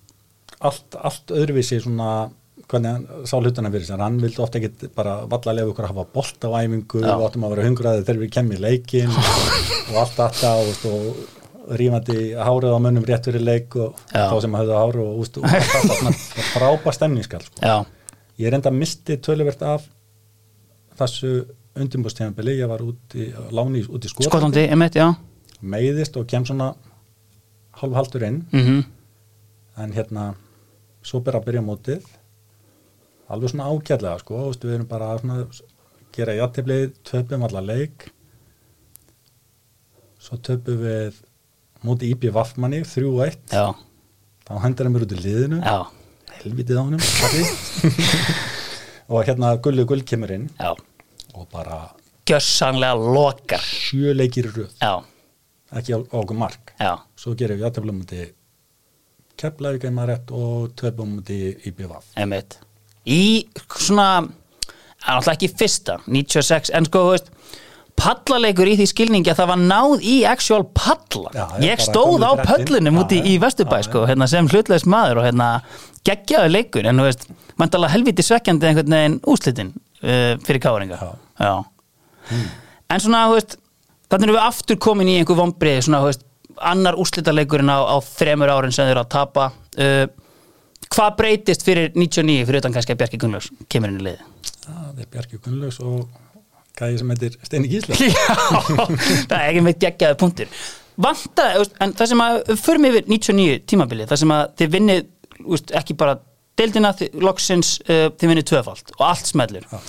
allt, allt öðruvísi svona hvernig hann sá hlutana fyrir sér, hann vildi ofta ekki bara valla lefa ykkur að hafa bolt á æfingu og áttum að vera hungraði þegar við kemum í leikinn og allt þetta og, og rífandi hárið á mönnum rétt fyrir leik og Já. Þá sem hafði hár og, og, og allt þetta svona frábær stemningskall sko. Ég reynda að misti töluvert af þessu undirbúrstímabili, ég var út í láni út í Skotlandi, Skotlandi emitt, já. Meiðist og kem svona hálf haldur inn mm-hmm. en hérna svo byrja að byrja mótið alveg svona ágætlega sko, við erum bara að svona, gera jafntefli, töpum alla leik svo töpum við móti í bí Vaffmanni þrjú eitt Já. Þá hendur hann mér út í liðinu Já. Helvitið á honum og hérna Gulli Gull kemur inn Já. Og bara gjössanlega lokar sjö leikir í röð Já. Ekki á, á okkur mark Já. Svo gerum við jafntefli móti Keflavík ef maður rétt og töpum móti í bí Vaff Emitt í svona, náttúrulega ekki fyrsta níutíu og sex, en sko, þú veist pallaleikur í því skilningi að það var náð í actual palla, Já, ég stóð á pöllinum úti í Vesturbæ sko, hérna, sem hlutlaus maður og hérna geggjaði leikur, en þú veist, mæntalega helviti svekkjandi einhvern veginn úrslitin uh, fyrir káringa Já. Já. Mm. En svona, þú veist, þannig erum við aftur komin í einhver vonbrigði, svona, þú veist, annar úrslitaleikurinn á, á þremur árin sem þeir eru að tapa uh, hvað breytist fyrir níutíu og níu fyrir utan kannski að Bjarki Gunnlaugs kemur inn í liði? Það er Bjarki Gunnlaugs og gæði sem heitir Steini Gísla Já, það er ekki meitt geggjaði punktur vantaði, en það sem að förum yfir níutíu og níu tímabilið, það sem að þið vinnið, úst, ekki bara deildina, þið, loksins uh, þið vinnið tvöfalt og allt smellur Já.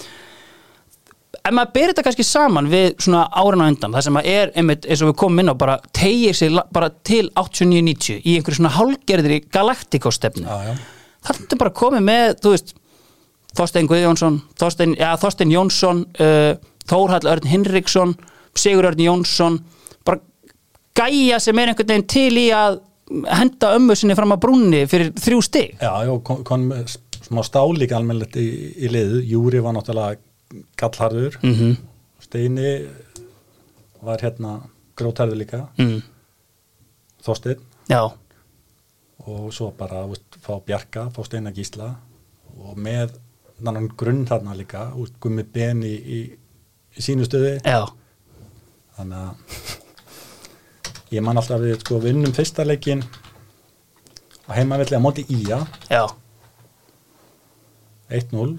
Ef maður berir þetta kannski saman við svona árin á undan, það sem að er einmitt, eins og við komum inn á, bara tegir sig bara til áttatíu og níu níutíu í einhverju svona hálfgerðri Galacticos-stefnu það er bara komið með, þú veist Þorsteinn Guðjónsson, Þorsteinn, ja, Þorsteinn Jónsson uh, Þórhall Örn Hinriksson Sigur Örn Jónsson bara gæja sem er einhvern veginn til í að henda ömmu sinni fram að brúnni fyrir þrjú stig Já, já, kon, kon með smá stálík almennilegt í, í liðu, Júri var náttúrulega gallharður, mm-hmm. Steini var hérna grótharður líka mm. Þorsteinn Já. Og svo bara veist, fá Bjarka, fá Steina Gísla og með þannig grunn þarna líka, úr Gummi Ben í, í, í sínu stöði Já. Þannig að ég man alltaf við sko vinnum fyrsta leikinn á heimavelli á móti Ía Já. eitt núll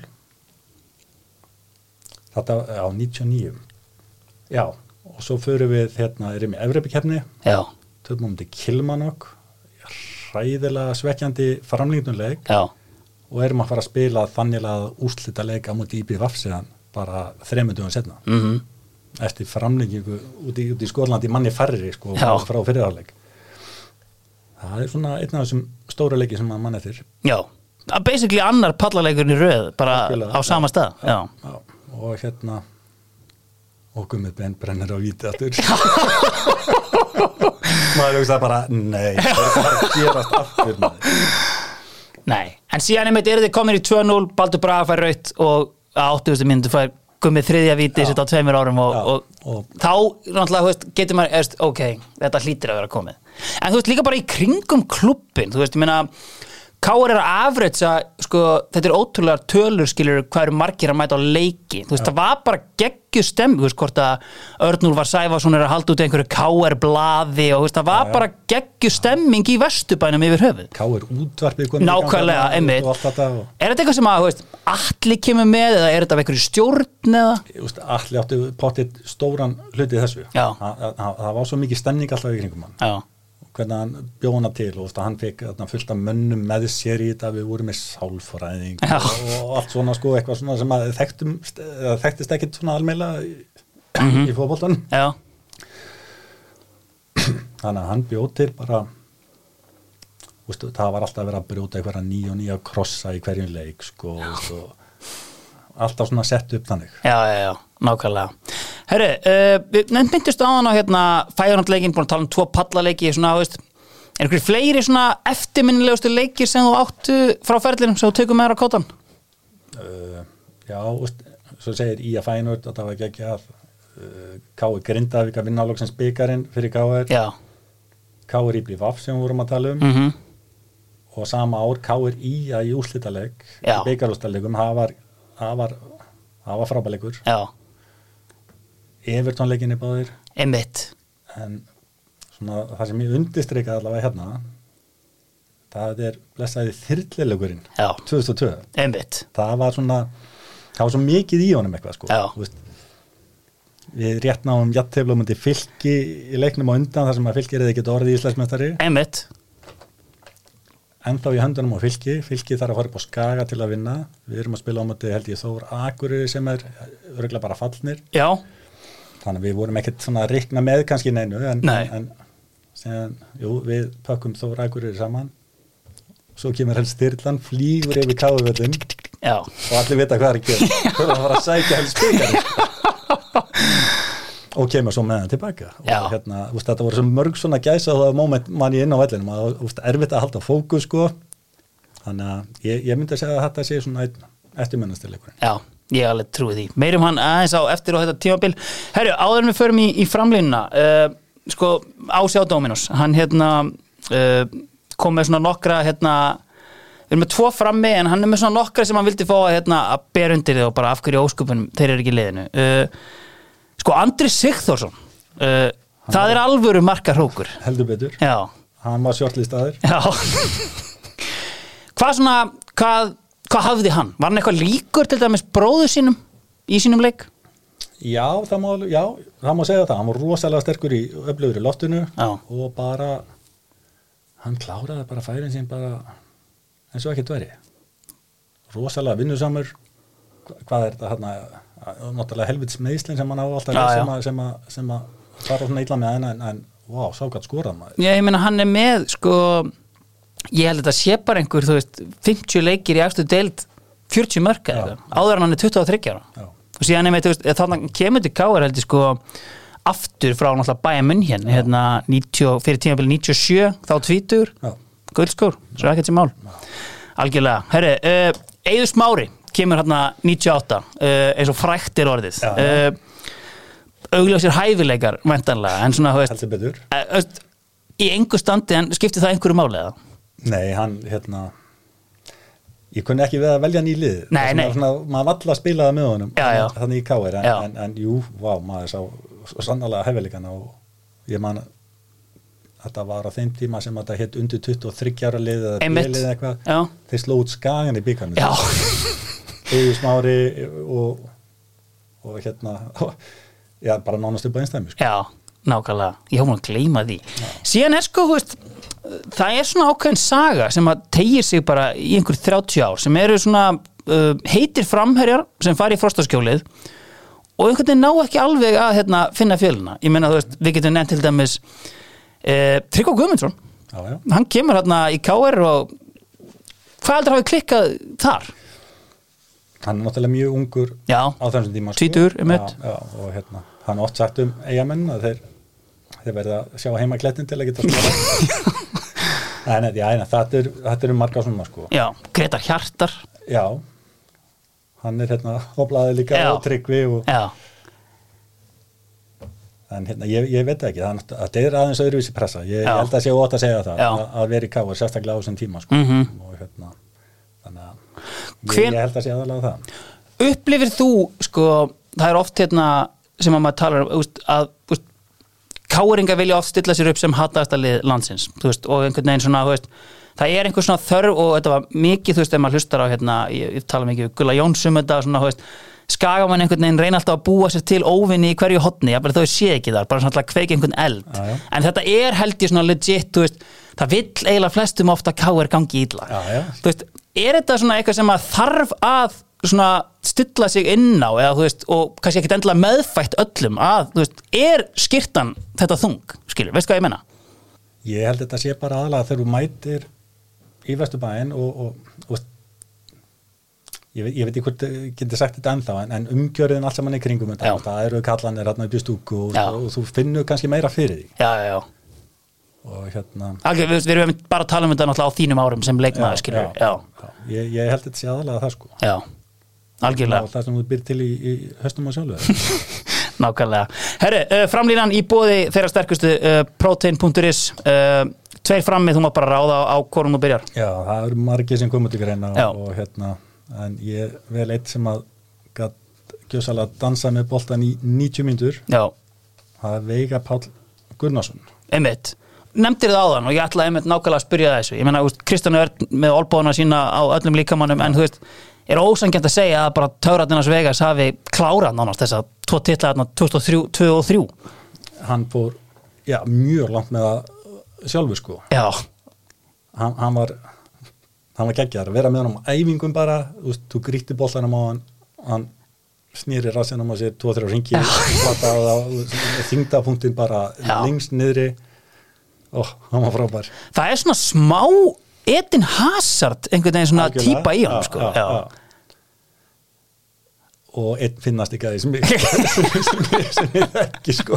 þetta á níutíu og níu Já, og svo förum við hérna, erum í Evrópukeppni Já. tökum um til Kilmarnock hræðilega svekkjandi framlíknuleik Já. og erum að fara að spila þannig að úrslita leik á móti í bí Vaff síðan bara þremur dögum setna mm-hmm. eftir framlengingu út í, út í Skotlandi manni færri sko, Já. frá fyrirháleik það er svona einn af þessum stóra leiki sem maður mann eftir Já, basically annar pallaleikurinn í röð bara Alkjörlega. á sama stað Já. Já. og hérna og Gummi Ben brennir á víti aftur maður hugsaði bara nei, það er bara að gerast aftur maður. Nei, en síðan einmitt eru þið komin í tvö núll Baldur Braga fær raut og á áttugustu mínútu fær Gummi þriðja víti sitt á tveimur árum og, Já, og, og þá náttúrulega, þú veist, getur maður eðst, ok, þetta hlýtir að vera komið en þú veist líka bara í kringum klubbin þú veist, ég meina K R er að afrætsa, sko, þetta er ótrúlega tölur, skilur, hvað eru margir að mæta á leiki, þú veist, Já. Það var bara geggju stemmi, þú veist, hvort að Örnúlfar Sævarsson er að halda út einhverju K R-blaði og þú veist, það var Já. Bara geggju stemming í Vesturbænum yfir höfuð. K R útvarpið Nákvæmlega, einmitt. Og, og og... Er þetta eitthvað sem að, þú veist, Atli kemur með eða er þetta af einhverju stjórn eða? Just, Atli átti potið stóran hluti þessu. Já. Það, það, það var svo mikið stemning alltaf í kringum hann. Já. Hvernig hann bjóna til og hann fekk fullt af mönnum með sér í þetta, við vorum með sálfræðing og, og allt svona sko, eitthvað svona sem að þekktum, þekktist ekkit svona almeila í, mm-hmm. í fótboltan. Já. Þannig að hann bjóð til bara, ústu, það var alltaf að vera að brjóta eitthvað nýja og nýja krossa í hverjum leik sko, ústu, alltaf svona sett upp þannig. Já, já, já, nákvæmlega. Herru, uh, við myndist á hann á hérna fæðurhandleikin, búin að tala um tvo pallaleiki svona, veist, er einhverjir fleiri svona eftirminnilegustu leikir sem þú áttu frá ferlinum sem þú tekur með þér á kótan? Uh, já, úst, svo segir Ía Fænurd að það var ekki að uh, K R Grindavík að vinna loksins bikarinn fyrir K R Já. K R í bí Vaff sem við vorum að tala um mm-hmm. og sama ár K R í að í úrslitaleg í bikarúrslitalegum, það var það var, það var frábærleikur já Everton leikinni báðir einmitt en svona það sem ég undirstrikaði allavega hérna það er blessaði þyrlilegurinn tvö þúsund og tvö einmitt það var svona það var svo mikið í honum eitthvað sko já þú veist við rétt náum jafntefli á móti Fylki í leiknum á undan þar sem að Fylki er ekki orðið Íslandsmeistari einmitt ennþá í höndunum á Fylki Fylki þarf að fara upp á Skaga til að vinna við erum að spila á móti held ég Þór Akureyri sem er örugglega bara fallnir já þannig að við vorum ekkert svona að reikna með kannski neinu en, Nei. en, en sen, jú, við pökkum Þór Akureyri saman svo kemur helst styrlan flýgur yfir káfuvöllin og allir vita hvað er að gera þú erum að fara að sækja helst spikari og kemur svo með hann tilbaka og hérna, úst, þetta voru svo mörg svona gæsa og það var moment mann í inn á vellinum og úst, erfitt að halda fókus sko þannig að ég, ég myndi að segja að þetta sé svona eftirmennastileikurinn. Já, ég alveg trúi því meirum hann aðeins á eftir og þetta tímabil herru, áður en við förum í, í framlínuna uh, sko, Ási á Dominos hann hérna uh, kom með svona nokkra hérna við erum með tvo frammi en hann er með svona nokkra sem hann vildi fá að, hérna, að bera undir þig og bara af hverju ósköpunum þeir eru ekki í liðinu uh, sko Andri Sigþórsson uh, það er alvöru markahrókur heldur betur, já. Hann var shortlistaður já hvað svona hvað, hvað hafði hann, var hann eitthvað líkur til dæmis bróður sínum í sínum leik? Já, það má, já, það má segja það hann var rosalega sterkur í öflugur í loftinu já. Og bara hann kláraði bara færin sín bara eins og ekki dveri rosalega vinnusamur hvað er þetta hérna náttúrulega helvits meðslinn sem hann á alltaf já, sem, að, sem, að, sem að fara svona illa með en, en, en wow, sá gætt skorað maður. Já, ég meina hann er með sko, ég held að þetta sé bara einhver, þú veist, fimmtíu leikir í efstu deild fjörutíu mörk eða áður en hann er tuttugu og þriggja ára. Já. Og síðan er með, þú veist, þannig kemur til K R held ég sko aftur frá náttúrulega Bayern München hérna níutíu, fyrir tímabili níutíu og sjö þá tvítugur, guldskór svo ekkert sem mál. Já. Algjörlega. Herri, uh, Eiður Smári kemur hérna níutíu og átta uh, eins og frækt er orðið já, já. Uh, augljósir hæfileikar væntanlega en svona heldur betur uh, uh, í engu standi en skipti það einhverju máli eða? Nei, hann hérna ég kunni ekki við að velja ný lið nei, nei. Svona, maður valla að spila það með honum já, já. þannig í K R en, en, en jú, vá, maður sá sannarlega hæfileikana og ég man þetta var á þeim tíma sem þetta hétt undir tuttugu og þriggja ára lið eða bílið eða eitthvað þeir sló út Skagan í bikarnum Eiður Smári og, og hérna og, já, bara nánast upp á einstæmi sko. Já, nákvæmlega, ég hóma að gleyma því já. Síðan er sko, veist, það er svona ákveðin saga sem að tegir sig bara í einhver þrjátíu ár sem eru svona uh, heitir framherjar sem fari í frostaskjólið og einhvern veginn ná ekki alveg að hérna, finna fjöluna, ég meina þú veist, við getum nefnt til dæmis uh, Tryggva Guðmundsson já, já. Hann kemur hérna í K R og hvað heldur hafi klikkað þar? Hann er náttúrulega mjög ungur já, á þessum tíma tvítugur um eitt og hérna, hann er oft sagt um eigamenn að þeir, þeir verða að sjá heima klettin til að geta spila en já, þetta er, þetta er um marga svona sko. Já, Gretar Hjartar Já, hann er hérna á blaði líka já. Og Tryggvi og já. En hérna, ég, ég veit ekki það, það er aðeins öðruvísi pressa ég, ég held að sé ótt að segja það að, að vera í K R sérstaklega á þessum tíma sko. mm-hmm. og hérna þannig að Ég, ég held að sé aðalega það upplifir þú, sko, það er oft hérna sem að maður talar um að úst, K-ringar vilja oft stilla sér upp sem hataðasta lið landsins veist, og einhvern veginn svona, veist, það er einhver svona þörf og þetta var mikið, þú veist, ef maður hlustar á hérna, ég, ég tala mikið um Gulla Jónsum þetta, svona, veist, Skagamann einhvern veginn reyna alltaf að búa sér til óvinni í hverju hotni, jafnvel þau sé ekki þar, bara svona alltaf kveiki einhvern eld, já, já. En þetta er held ég svona legit, þú veist, það vill eiginlega flestum ofta K R gangi illa, já, já. Þú veist, er þetta svona eitthvað sem að þarf að svona stilla sig inn á eða þú veist, og kannski ekkit endilega meðfætt öllum að, þú veist, er skyrtan þetta þung, skilur, veist hvað ég menna? Ég held þetta sé bara aðalega þegar þú mætir í Vesturbæinn og, og, og ég, ég veit ekki hvort getur sagt þetta ennþá en, en umgjörðin allt saman í kringum þetta, það eru kallanir hérna upp í stúku og, og, og þú finnur kannski meira fyrir því. Já, já, já. Og hérna okay, við, við erum bara að tala um þetta náttúrulega á þínum árum sem leikmaður, skilur já, já. Já. Ég, ég held þetta sé aðalega það sko já, algjörlega það sem þú byr til í, í höstum og sjálfu nákvæmlega. Herri, uh, framlínan í boði þeirra sterkustu uh, protein punktur is uh, tveir frammi, þú má bara ráða á, á hvorum þú byrjar. Já, það eru margir sem komið til greina og, og hérna, en ég vel eitt sem að gat gjössalega dansa með boltan í níutíu mínútur. Já. Það er Veigar Páll Gunnarsson. Einmitt. Nefndir það áðan og ég ætla einmitt nákvæmlega að spyrja þessu. Ég meina, Kristján er með olbóðuna sína á öllum líkamannum, en þú veist, er ósanngjarnt að segja að bara Töfrarnir Vegas hafi klárað nánast þessa tvo titla þarna tvö þúsund og þrjú. Hann fór, já, mjög langt með það sjálfur sko. Já. Hann, hann var hann var geggjaður að vera með hann á æfingum bara, þú veist, þú gríti boltanum á hann, hann snýri rassinum á sér tvo þrjá ringi, flataði á þyngdapunktinn bara já. Lengst niðri. Ó, hann var frábær. Það er svona smá Eden Hazard einhvern veginn svona Algjörlega. típa í honum sko. Já, já, já. Og einn finnast ekki að því sem ég sem ég, sem ég ekki sko.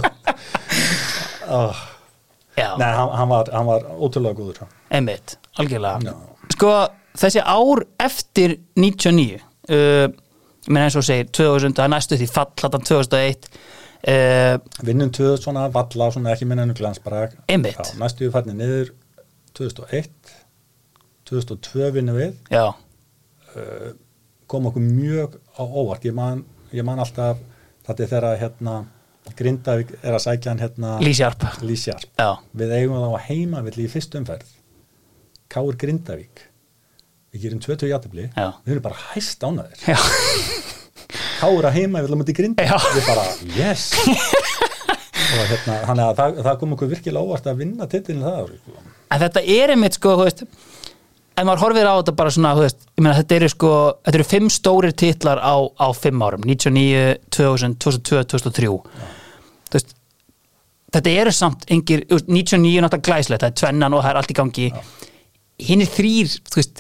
Oh. Já. Nei, hann, hann var hann var ótrúlega góður. Einmitt, algjörlega. Já. Sko, þessi ár eftir níutíu og níu, uh, ég meina eins og segir tvö þúsund, það er næstu því fall þarna tvö þúsund og eitt. Uh, Vinnum tvö svona valla, svona ekki minna en glansbrag. Einmitt. Já, næstu við farnir niður tvö þúsund og eitt. tvö þúsund og tvö vinnum við. Já. Uh, kom okkur mjög á óvart. Ég man, ég man alltaf þetta er þegar hérna Grindavík er að sækja hann hérna Lísjarp. Lísjarp. Já. Við eigum þá að heimavilli í fyrstu umferð. K R Grindavík. Við gerum tvö tvö jafntefli. Já. Við erum bara hæst ánægðir. Já. K R að heimavilli á móti Grindavík. Já. Við bara, yes. Og hérna, þannig að það, það kom okkur virkilega óvart að vinna titilin það. En þetta er einmitt sko, þú veist, ef maður horfir á þetta bara svona, þú veist, ég meina þetta eru sko, þetta eru fimm stórir titlar á, á fimm árum, níutíu og níu, tvö þúsund, tvö þúsund og tvö, tvö þúsund og þrjú. Já. Þú veist, þetta eru samt engir, níutíu og níu er náttúrulega glæslegt, það er tvennan og það er allt í gangi. Hinir þrír, þú veist,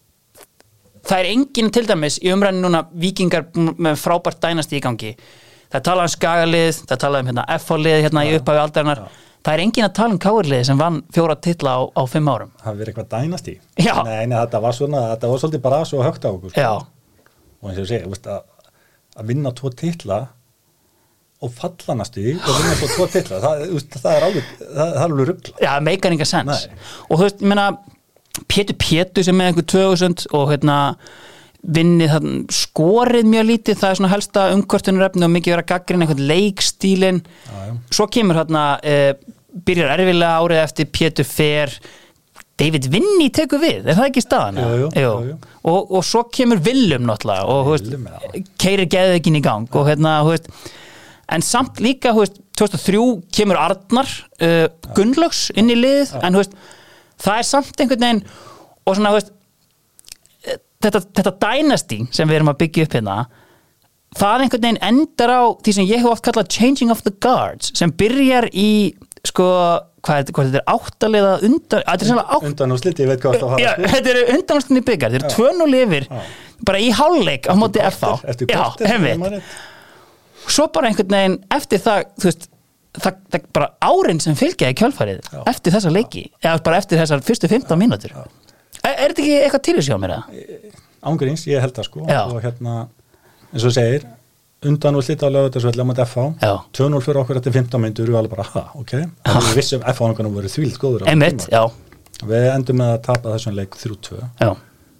það er enginn til dæmis í umræðinu núna Víkingar með frábært dænasti í gangi. Það tala um Skagalið, það tala um hérna F H-lið hérna í upphafi aldarinnar. Það er enginn að tala um K R-liðið sem vann fjóra titla á, á fimm árum. Það verið eitthvað dænasti. Já. Nei, nei, þetta var svona, þetta var svolítið bara svo högt á okkur. Sko. Já. Og eins og ég segi, veist, að, að vinna tvo titla og falla næstu í og vinna svo tvo titla, það, veist, það er alveg, það, það er alveg ruggla. Já, meikar enga sens. Nei. Og þú veist, ég meina, Pétur Pétur sem er einhver tvö þúsund og hérna vinnið þann skorið mjög lítið, það er svona helsta umkvörtunarefni og mikið vera gagnrýna einhvern leikstílinn. Já, já. Svo kemur hérna eh, byrjar erfilega árið eftir Pétur fer, David Vinny tekur við, er það ekki staðan? Jú, jú, jú, jú. Og, og svo kemur Willum náttúrulega og Willum, veist, keirir geðveikin í gang og hérna, þú veist, en samt líka, þú veist, tvö þúsund og þrjú kemur Arnar uh, Gunnlaugs inn í liðið, en þú veist, það er samt einhvern veginn og svona, þú veist, þetta, þetta dynasty sem við erum að byggja upp hérna, það einhvern veginn endar á því sem ég hef oft kallað changing of the guards, sem byrjar í, sko, hvað er, hvað þetta er áttaliða undan, þetta er svona átt undan og sliti, ég veit hvað það var. Já, þetta eru undanúrslitin í byggar, þetta eru tvö núll yfir bara í hálfleik á móti F H. Eftir korter, já, einmitt. Svo bara einhvern veginn eftir það, þú veist, það, það bara árin sem fylgja í kjölfarið já. Eftir þessa leiki, eða bara eftir þessar fyrstu fimmtán mínútur. Er, er þetta ekki eitthvað til þess hjá mér eða? Ángríns, ég held það sko já. Og hérna, eins og segir undan og slita á Laugardalsvelli á móti F H tvö núll fyrir okkur eftir fimmtán mínútur og við alveg bara, ha, ok en við vissum F H-angarnir voru þvíld góður einmitt, já. Við endum með að tapa þessum leik þrjú tvö já.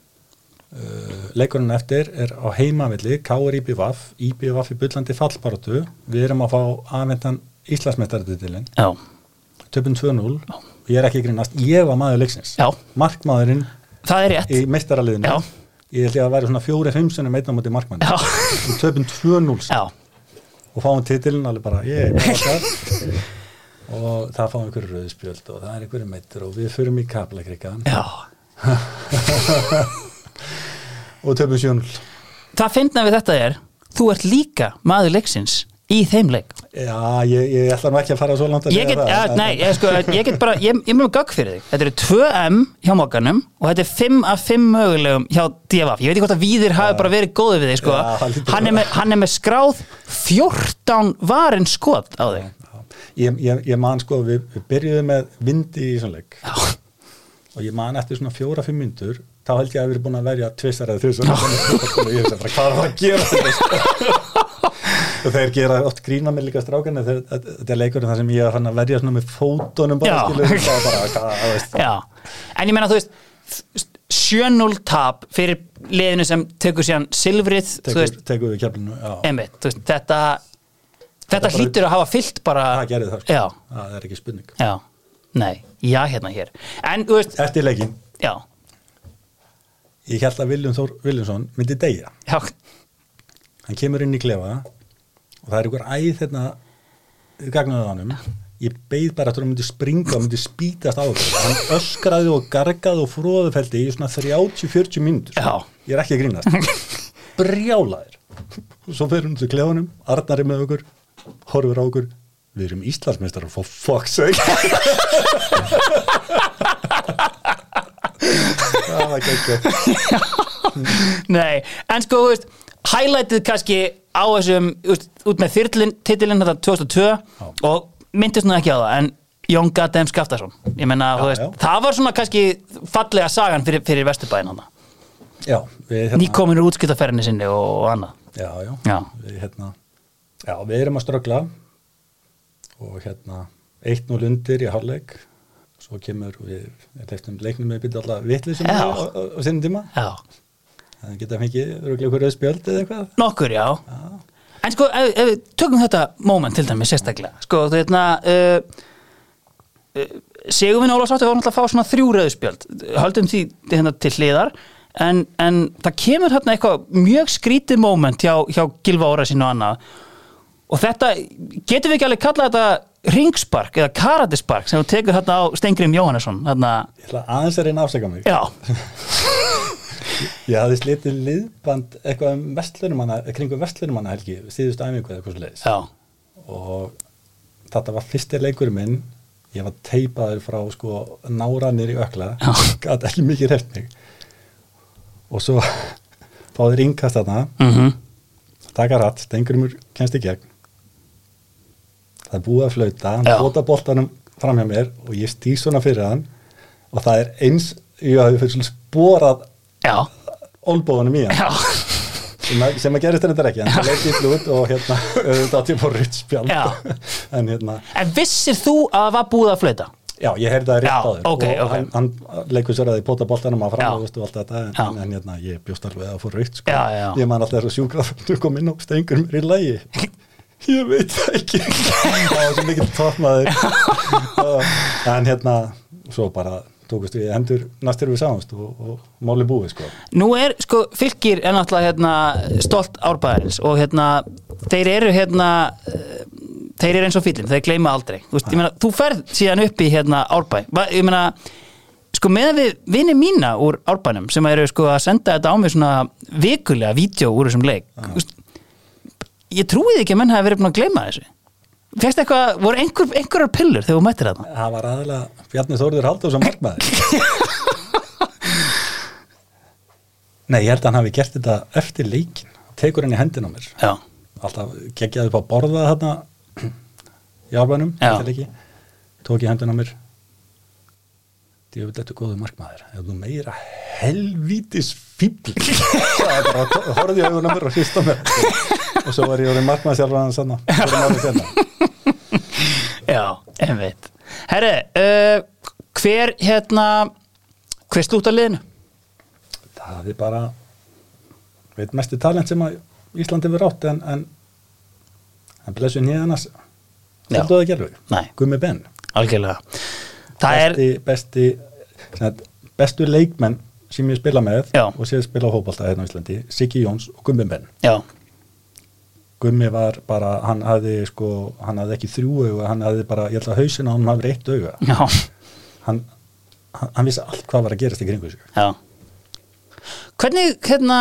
Uh, leikurinn eftir er á heimavelli K R I B V I B V í bullandi fallbaráttu, við erum að fá afhentan Íslandsmeistaratitilinn töpum tvö núll og ég er ekki grínast, ég var maður leiksins já. Markmaðurinn það er rétt í meistaraliðinu ég held ég að vera svona fjóri fimm sinni meitna á móti markmanni og töpum tvö núll og fáum titilinn alveg bara ég og það fáum einhverju rauðspjöld og það er einhverju meittur og við förum í Kaplakrika og töpum sjö núll. Það fyndna við þetta er þú ert líka maður leiksins í þeim leik. Já, ég, ég ætla nú ekki að fara svo langt að ég get, ja, nei, ég, sko, ég get bara, ég, ég mjög gagg fyrir þig. Þetta eru tvö M hjá Mogganum og þetta er fimm af fimm mögulegum hjá D F F. Ég veit ekki hvort að Víðir hafi bara verið góðið við þig, sko. Já, hann, er með, hann er með skráð fjórtán varin skot á þig. Ég, ég, ég man, sko, við, við byrjuðum með vindi í svona leik. Já. Og ég man eftir svona fjóra, fimm myndur, þá held ég að við erum búin að verja tvisar eða þrjusar. Og ég hef bara, hvað er það að gera þetta? og þeir gera oft grína með líka strákan þetta er leikurinn þar sem ég fann að verja svona með fótunum bara, skilur, bara, hvað, veist. Já, en ég meina þú veist sjö núll tap fyrir liðinu sem tekur síðan silfrið tekur, tekur við keflinu, já einmitt, þú veist, þetta þetta bara, hlýtur að hafa fyllt bara það gerði það, sko. Það er ekki spurning já, nei, já hérna hér en þú veist eftir leikinn já ég held að Viljum Þór Viljánsson myndi deyja já hann kemur inn í klefa og það er einhver æð hérna gagnaði á honum ég beið bara að hann myndi springa og myndi spýtast á okkur hann öskraði og gargaði og fróðufeldi í svona þrjátíu til fjörutíu mínútur ég er ekki að grínast brjálaðir og svo fyrir hann til klefanum Arnar er með okkur horfur á okkur við erum Íslandsmeistarar for fuck's sake það var ekki nei, en sko, þú veist highlightið kannski á þessum út, út með þyrlin, titilinn þetta tvö þúsund og tvö já. Og myndist nú ekki á það en Jón Goddamn Skaftason ég meina, þú veist, já. Það var svona kannski fallega sagan fyrir, fyrir Vesturbæinn hann já, við hérna nýkominur útskiptaferðinni sinni og annað já, já, já. Við hérna já, við erum að ströggla og hérna eitt núll undir í hálfleik svo kemur við leiknum leiknum með byrja alltaf vitleysum á, á, á sinni tíma já. Það geta fengið örugglega einhver rauð spjöld eða eitthvað nokkur, já, já. En sko, ef, ef við tökum þetta moment til dæmis sérstaklega sko, þú veitna uh, uh, Sigurvin Ólafsdóttir var náttúrulega að fá svona þrjú rauð spjöld höldum því hérna til hliðar en, en það kemur hérna eitthvað mjög skrítið moment hjá, hjá Gylfa Órasín og annað og þetta, getum við ekki alveg kallað þetta ringspark eða karatispark sem þú tekur hérna á Steingrim Jóhannesson hérna. Ég ætla aðeins að reyna að afsaka mig já ég hafði slitið liðband eitthvað um vestlunumanna, kringum vestlunumanna helgi síðustu æfingu eða eitthvað svo leiðis já. Og þetta var fyrsti leikurinn minn ég var teipaður frá sko náranir í ökla gat ekki mikið hræft mig og svo fáði ringkast þarna mhm taka rætt, Steingrimur kemst í gegn það er búið að flauta hann bóta boltanum fram hjá mér og ég stýr svona fyrir hann og það er eins ég hafi fyrir svona sporað olbóðunum í hann sem að, sem að gerist þetta ekki en það leiti í flut og hérna auðvitað átti ég fór ruttspjald en hérna en vissir þú að það var búið að flauta? Já, ég heyrði það rétt á þér okay, og okay. hann, hann leikur sér að því bóta boltanum að fram og veistu allt þetta en, en, en hérna ég bjóst alveg að fór rutt sko. Ég man alltaf þess að sjúkrafræðingur kom inn og Steingur mér í lagi ég veit það ekki það var svo mikið tóttmaður en hérna svo bara tókust við hendur næstir við sáumst og, og máli búið sko. Nú er sko Fylkir er náttúrulega hérna stolt árbæðarins og hérna þeir eru hérna þeir eru eins og fílinn, þeir gleyma aldrei þú veist, ég meina, þú ferð síðan upp í hérna Árbæ, ég meina sko meðan við vini mína úr Árbænum sem eru sko að senda þetta á mig svona vikulega vídeo úr þessum leik þú veist, ég trúið ekki að menn hafi verið búin að gleyma þessu fegst eitthvað, voru einhver, einhverjar pillur þegar þú mættir þarna? Það var aðalega Bjarni Þórður Halldórsson markmaður Nei, ég held að hann hafi gert þetta eftir leikin tekur hann í hendina á mér já. Alltaf geggjaði upp á borða þarna í Árbænum tók ég hendun á mér ég veit þetta góðu markmaður ef þú meira helvítis fíbl það er bara horfði ég augun á mér og hrista mér og svo var ég orðin markmaður sjálf hann sanna fyrir máli senna já, einmitt herri, uh, hver hérna hver slúta liðinu? Það er bara veit mesti talent sem að Íslandi verið átt en en, en blessun hér annars Þetta það gerðu, Gummi Ben algjörlega besti, er... besti sagt, bestu leikmenn sem ég spila með já. Og séð spila á fótbolta hérna á Íslandi Siggi Jóns og Gummi Ben já. Gummi var bara, hann hafði sko, hann hafði ekki þrjú auga hann hafði bara, ég held að hausina hann hafði eitt auga hann, hann, hann vissi allt hvað var að gerast í kringu sig já. Hvernig hérna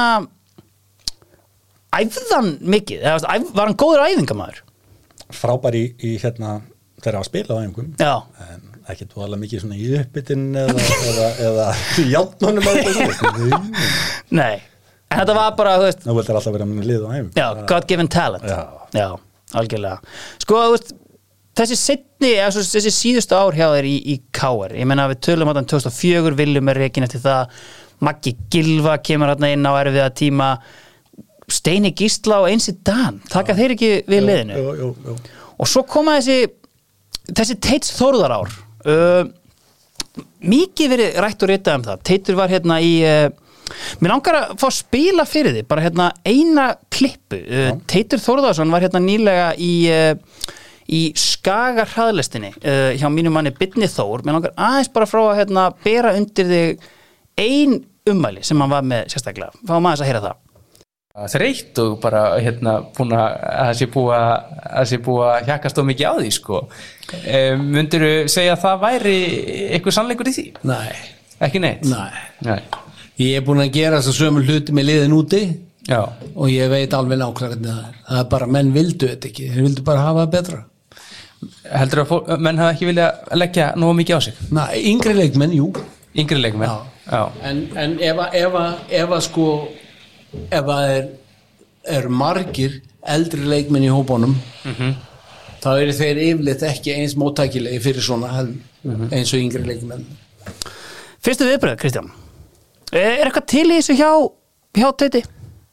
æfðan mikið, eða var hann góður æfingamæður? Frábær í, í hérna þegar að spila á æfingum en ekki tóðalega mikið svona í uppbyttin eða, eða, eða í játnunum Nei, en þetta var bara þú veist, Nú vildir alltaf vera með lið á æfingum Já, God given talent Já, já algjörlega Sko, þú veist, þessi seinni þessi síðustu ár hjá þér í, í K R ég meina við tölum á þann tvö þúsund og fjögur Viljum er rekin eftir það Maggi Gylfa kemur hérna inn á erfiða tíma Steini Gísla og Einsi Dan taka þeir ekki við liðinu jú, jú, jú. og svo koma þessi þessi Teits Þórðar ár uh, mikið verið rætt og ritað um það Teitur var hérna í uh, mér langar að fá að spila fyrir þig bara hérna eina klippu uh, Teitur Þórðarsson var hérna nýlega í uh, í Skaga hraðlestinni uh, hjá mínum manni Birni Þór mér langar aðeins bara frá að hérna bera undir þig ein ummæli sem hann var með sérstaklega fáum aðeins að heyra það þreytt og bara hérna búin að það sé búið að það sé búið að hjakast of mikið á því sko um, myndirðu segja að það væri eitthvað sannleikur í því? Nei. Ekki neitt? Nei. Nei. Ég er búin að gera þess að sömu hluti með liðin úti Já. Og ég veit alveg nákvæmlega hvernig það er það er bara, menn vildu þetta ekki þeir vildu bara hafa það betra Heldur að fólk, menn hafa ekki vilja leggja nógu mikið á sig? Nei, yngri leikmenn, jú Yngri leikmenn? Já. Já. En, en ef að ef að, ef að sko ef að er, er margir eldri leikmenn í hópunum Mhm. þá eru þeir yfirleitt ekki eins móttækilegi fyrir svona mm-hmm. eins og yngri leikmenn Fyrstu viðbröð, Kristján er eitthvað til í þessu hjá hjá Teiti?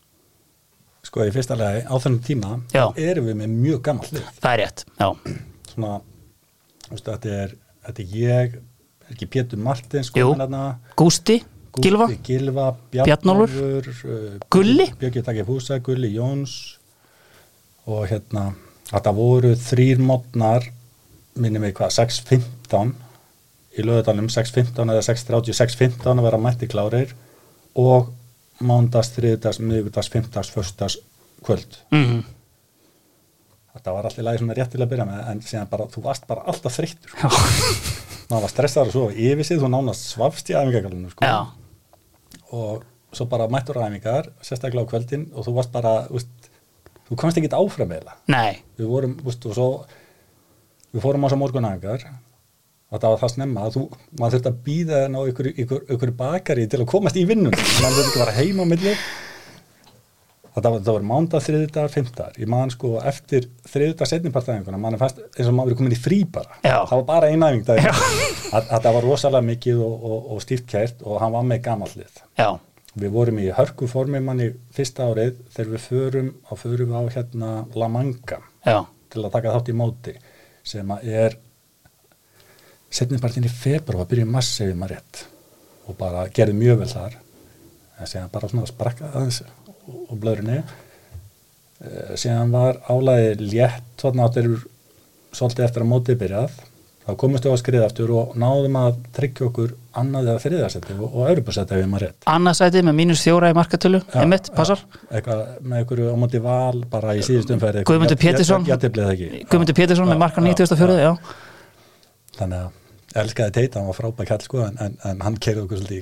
Sko í fyrsta lagi á þennum tíma Já. erum við með mjög gamalt lið Það er rétt, já svona þú veist, þetta er, þetta er ég er ekki Pétur Martins Jú, Gústi, Gylfa Gylfa, Bjarnólfur, uh, Gulli Björgi Taki Fúsa, Gulli Jóns og hérna þetta voru þrýr modnar minnum við hvað, sex fimmtán í Laugardalnum, sex fimmtán eða sex þrjátíu, sex fimmtán að vera mætti klárir og mándags, þriðdags, miðvikudags, fimmtags, föstudags kvöld mm. þetta var alltaf lagi svona rétt til að byrja með en síðan bara, þú varst bara alltaf þreyttur maður var stressaður og svo yfir sig þú nánast svafst í æfingagalunum sko. og svo bara mættur æfingar sérstaklega á kvöldin og þú varst bara úst, þú komst ekkert áfram eða við vorum, úst, og svo við fórum á þessar morgunæfingar og það var það snemma að þú, maður þurfti að býða ná ykkur, ykkur, ykkur bakari til að komast í vinnun maður þurfti ekki að vera heima á milli það var, það var mándag, þriðjudagar, fimmtudagar ég man sko eftir þriðjudags seinnipartæfinguna mann er fast eins og maður er komin í frí bara Já. það var bara eina æfing að það var rosalega mikið og, og, og stíft kært og hann var með gamallið Já. Við vorum í hörku formi manni fyrsta árið þegar við förum á förum á hérna La Manga Já. til að taka þátt í móti sem að er seinnipartin í febrúar að byrja í mars ef ég maður rétt og bara gerði mjög vel þar en síðan bara svona sprakka aðeins og, og blöðrunni uh, síðan var álagið létt þarna áttur svolítið eftir að mótið byrjað þá komumst við á að skriða aftur og náðum að tryggja okkur annað eða þriðarsætti og, og Evrópusætti ef ég maður rétt Annað sæti með mínus fjóra í markatölu einmitt, passar eitthvað með einhverju á móti val bara í síðust umferði Guðmundur Pétursson Guðmundur Pétursson með marka nítugasta og fjórða, já þannig að ég elskaði Teita, hann var frábæk kall sko, en, en hann keyrði okkur svolítið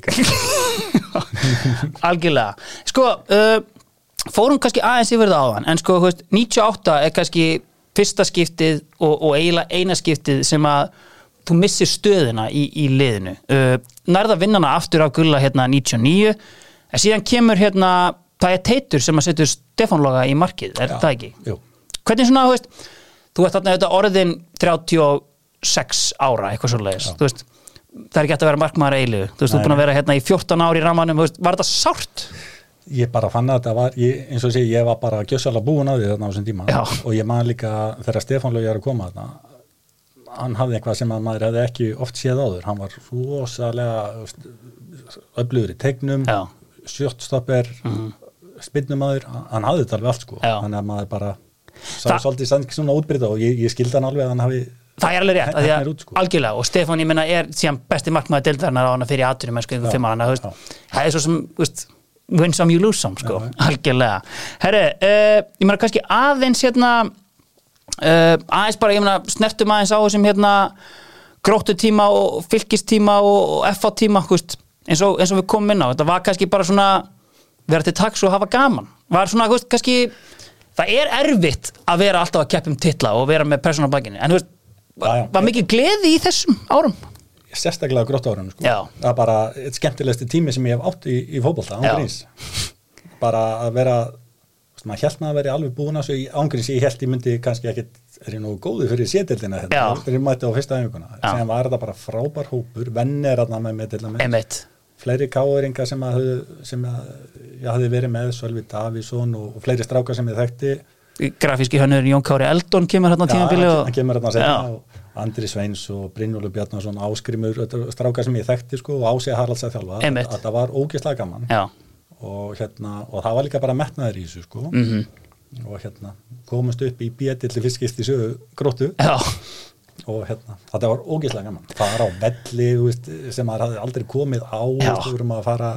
í Algjörlega sko, uh, fórum kannski aðeins yfir það áðan en sko, veist, níutíu og átta er kannski fyrsta skiptið og, og eiginlega eina skiptið sem að þú missir stöðina í, í liðinu uh, nærða vinnana aftur á Gulla hérna níutíu og níu en síðan kemur hérna það er Teitur sem að setur Stefán Loga í markið, er Já, það ekki? Jú. Hvernig svona, þú veist, þú ert þarna þetta orðin þrjátíu og sex ára, eitthvað svoleiðis, þú veist það er ekki hægt að vera markmaður eiligu, þú veist, þú er búin að vera hérna í fjórtán ári í rammanum, þú veist, var þetta sárt? Ég bara fann að þetta var, ég, eins og sé, ég var bara gjössalega búin á því þarna á þessum tíma Já. Og ég man líka þegar Stefán Logi er að koma þarna, hann hafði eitthvað sem að maður hefði ekki oft séð áður, hann var rosalega öflugur í tegnum, shortstopper, mm. spinnumæður, hann hafði þetta alveg allt sko, þannig að maður bara sá Þa... svolítið sann svona útbreyta og ég, ég skildi hann alveg að hann hafi Það er alveg rétt, að að út, sko. algjörlega og Stefán, ég menna, er síðan besti markmaður deildarinnar á hana fyrir atvinnum en sko ykkur fimm ára, það er svo sem, veist, win some you lose some, sko, já, algjörlega. Herri, uh, ég menna kannski aðeins hérna, uh, aðeins bara, ég menna, snertum aðeins á þessum hérna Gróttutíma og Fylkistíma og F A-tíma, veist, eins og, eins og við komum inn á, þetta var kannski bara svona vera til taks og hafa gaman, var svona, veist, kannski, það er erfitt að vera alltaf að keppa um titla og vera með persónu á bakinu, en þú veist, Var, var mikið gleði í þessum árum? Sérstaklega grótt árum sko. Það er bara eitt skemmtilegsti tími sem ég hef átt í, í fótbolta ángríns bara að vera maður held maður að vera alveg búin að svo í ángríns ég held ég myndi kannski ekkit er ég nú góði fyrir sétildina þegar ég mætti á fyrsta æfinguna sem var þetta bara frábær hópur vennir aðna með með til að með fleiri káeringa sem að, sem að ég hafði verið með Sölvi Davíðsson og, og fleiri strákar sem ég þekkti. Grafíski hönnuður Jón Kári Eldon kemur hérna á tímabili og... hann kemur hérna seinna og Andri Sveins og Brynjólfur Bjarnason, Ásgrímur, strákar sem ég þekkti sko og Ási Haralds að þjálfa. Einmitt. Þetta var ógeðslega gaman. Já. Og hérna, og það var líka bara metnaður í þessu sko. Mhm. Og hérna, komast upp í B-dilli fiskist í sögu Gróttu. Já. Og hérna, þetta var ógeðslega gaman. Það var á velli, þú veist, sem maður hafði aldrei komið á, þú veist, við vorum að fara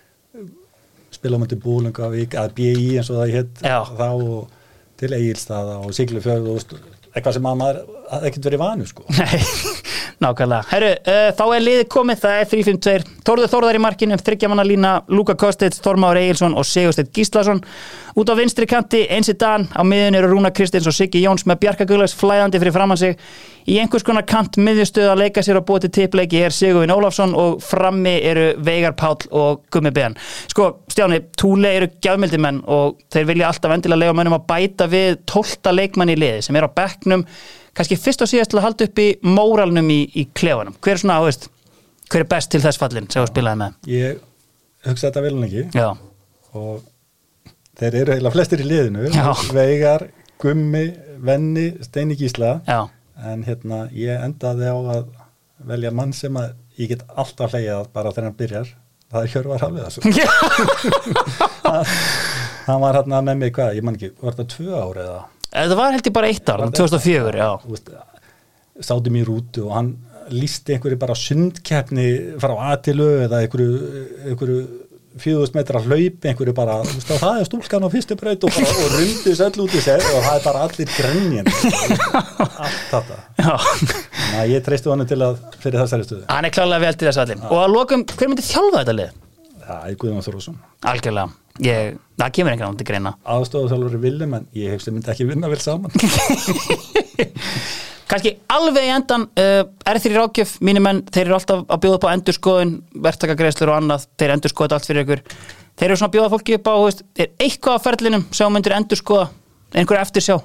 spila á mútið Búlungavík, að B I eins og það hétt þá og til Egilsstaða og Siglufjörð, þú veist, eitthvað sem maður hafði ekkert verið vanu, sko. Nei, nákvæmlega. Herru, uh, þá er liðið komið, það er þrjú fimm tvö. Þórður Þórðar í markinu, þriggjamanna lína, Luka Kostic, Þormáður Egilsson og Sigursteinn Gíslason. Út á vinstri kanti, Einsi Dan, á miðjunni eru Rúnar Kristins og Siggi Jóns með Bjarka Guðlaugs flæðandi fyrir framan sig. Í einhvers konar kant miðjustöð að leika sér og búa til tippleiki er Sigurvin Ólafsson og frammi eru Veigar Páll og Gummi Ben. Sko, Stjáni, Túle eru gjafmildimenn og þeir vilja alltaf endilega leyfa mönnum að bæta við tólfta leikmann í liði sem er á bekknum, kannski fyrst og síðast til að halda upp í móralnum í, í klefanum. Hver er svona, veist, hver er best til þess fallin sem þú spilaði með? Ég hugsa þetta vel lengi. Já. Og þeir eru heila flestir í liðinu. Já. Veigar, Gummi, Venni, Steini Gísla. Já. En hérna, ég endaði á að velja mann sem að ég get alltaf hlegið bara þegar hann byrjar. Það er Hjörvar Hafliðason. Hann var hérna með mig, hvað, ég man ekki, var þetta tvö ár eða? Það var held ég bara eitt ár, tvö þúsund og fjögur, já. Veist, sátum í rútu og hann lísti einhverju bara sundkeppni frá Atilu eða einhverju, einhverju fjögur metra hlaupi, einhverju bara, veist, það er stúlkan á fyrstu braut og, bara, og rundi söll út í sér og það er bara allir grenjandi. Allt þetta. Já. Ná, ég treysti honum til að fyrir þessari stöðu. Hann er klárlega vel til þess allir. Og að lokum, hver myndi þjálfa þetta lið? Það er Guðjón Þórðarsson. Algjörlega. Ég, það kemur einhvern veginn til greina. Aðstofþjálfari Willum, en ég hefst að myndi ekki vinna vel saman. Kannski alveg í endan, uh, er þeir í ráðgjöf, mínir menn, þeir eru alltaf að bjóða upp á endurskoðun, verktakagreiðslur og annað, þeir endurskoða allt fyrir ykkur. Þeir eru svona að bjóða fólki upp á, veist, er eitthvað á ferlinum sem myndir endurskoða, einhver eftirsjá?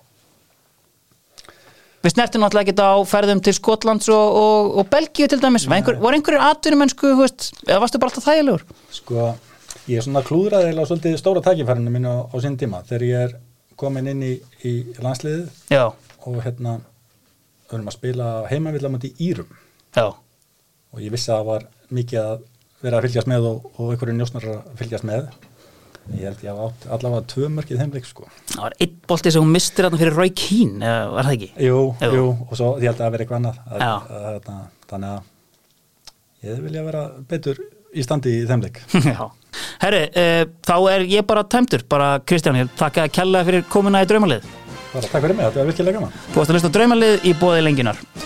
Við snertum náttúrulega ekki á ferðum til Skotlands og, og, og Belgíu til dæmis, einhver, voru einhverjir atvinnumennsku, veist, eða varstu bara alltaf þægilegur? Sko, ég er svona klúðraði eða svolítið stóra tækifærinu mínu á, á sín tíma, þegar ég er komin inn í, í landsliðið. Já. Og hérna við erum að spila heimavillamöndi í Írum. Já. Og ég vissi að það var mikið að vera að fylgjast með og, og einhverju njósnar að fylgjast með. Ég held ég að átt allavega tvö mörkið heimleik sko. Það var einn bolti sem hún mistir þarna fyrir Roy Keane, var það ekki? Jú, jú, jú, og svo ég held að það vera eitthvað annað. Að, að, að, þannig að ég vilja vera betur í standi í þeimleik. Já. Herri, uh, þá er ég bara tæmdur, bara Kristján, ég þakka kærlega fyrir komuna í Draumalið. Bara takk fyrir mig, þetta var virkilega gaman. Þú varst að hlusta á Draumalið í boði Lengjunnar.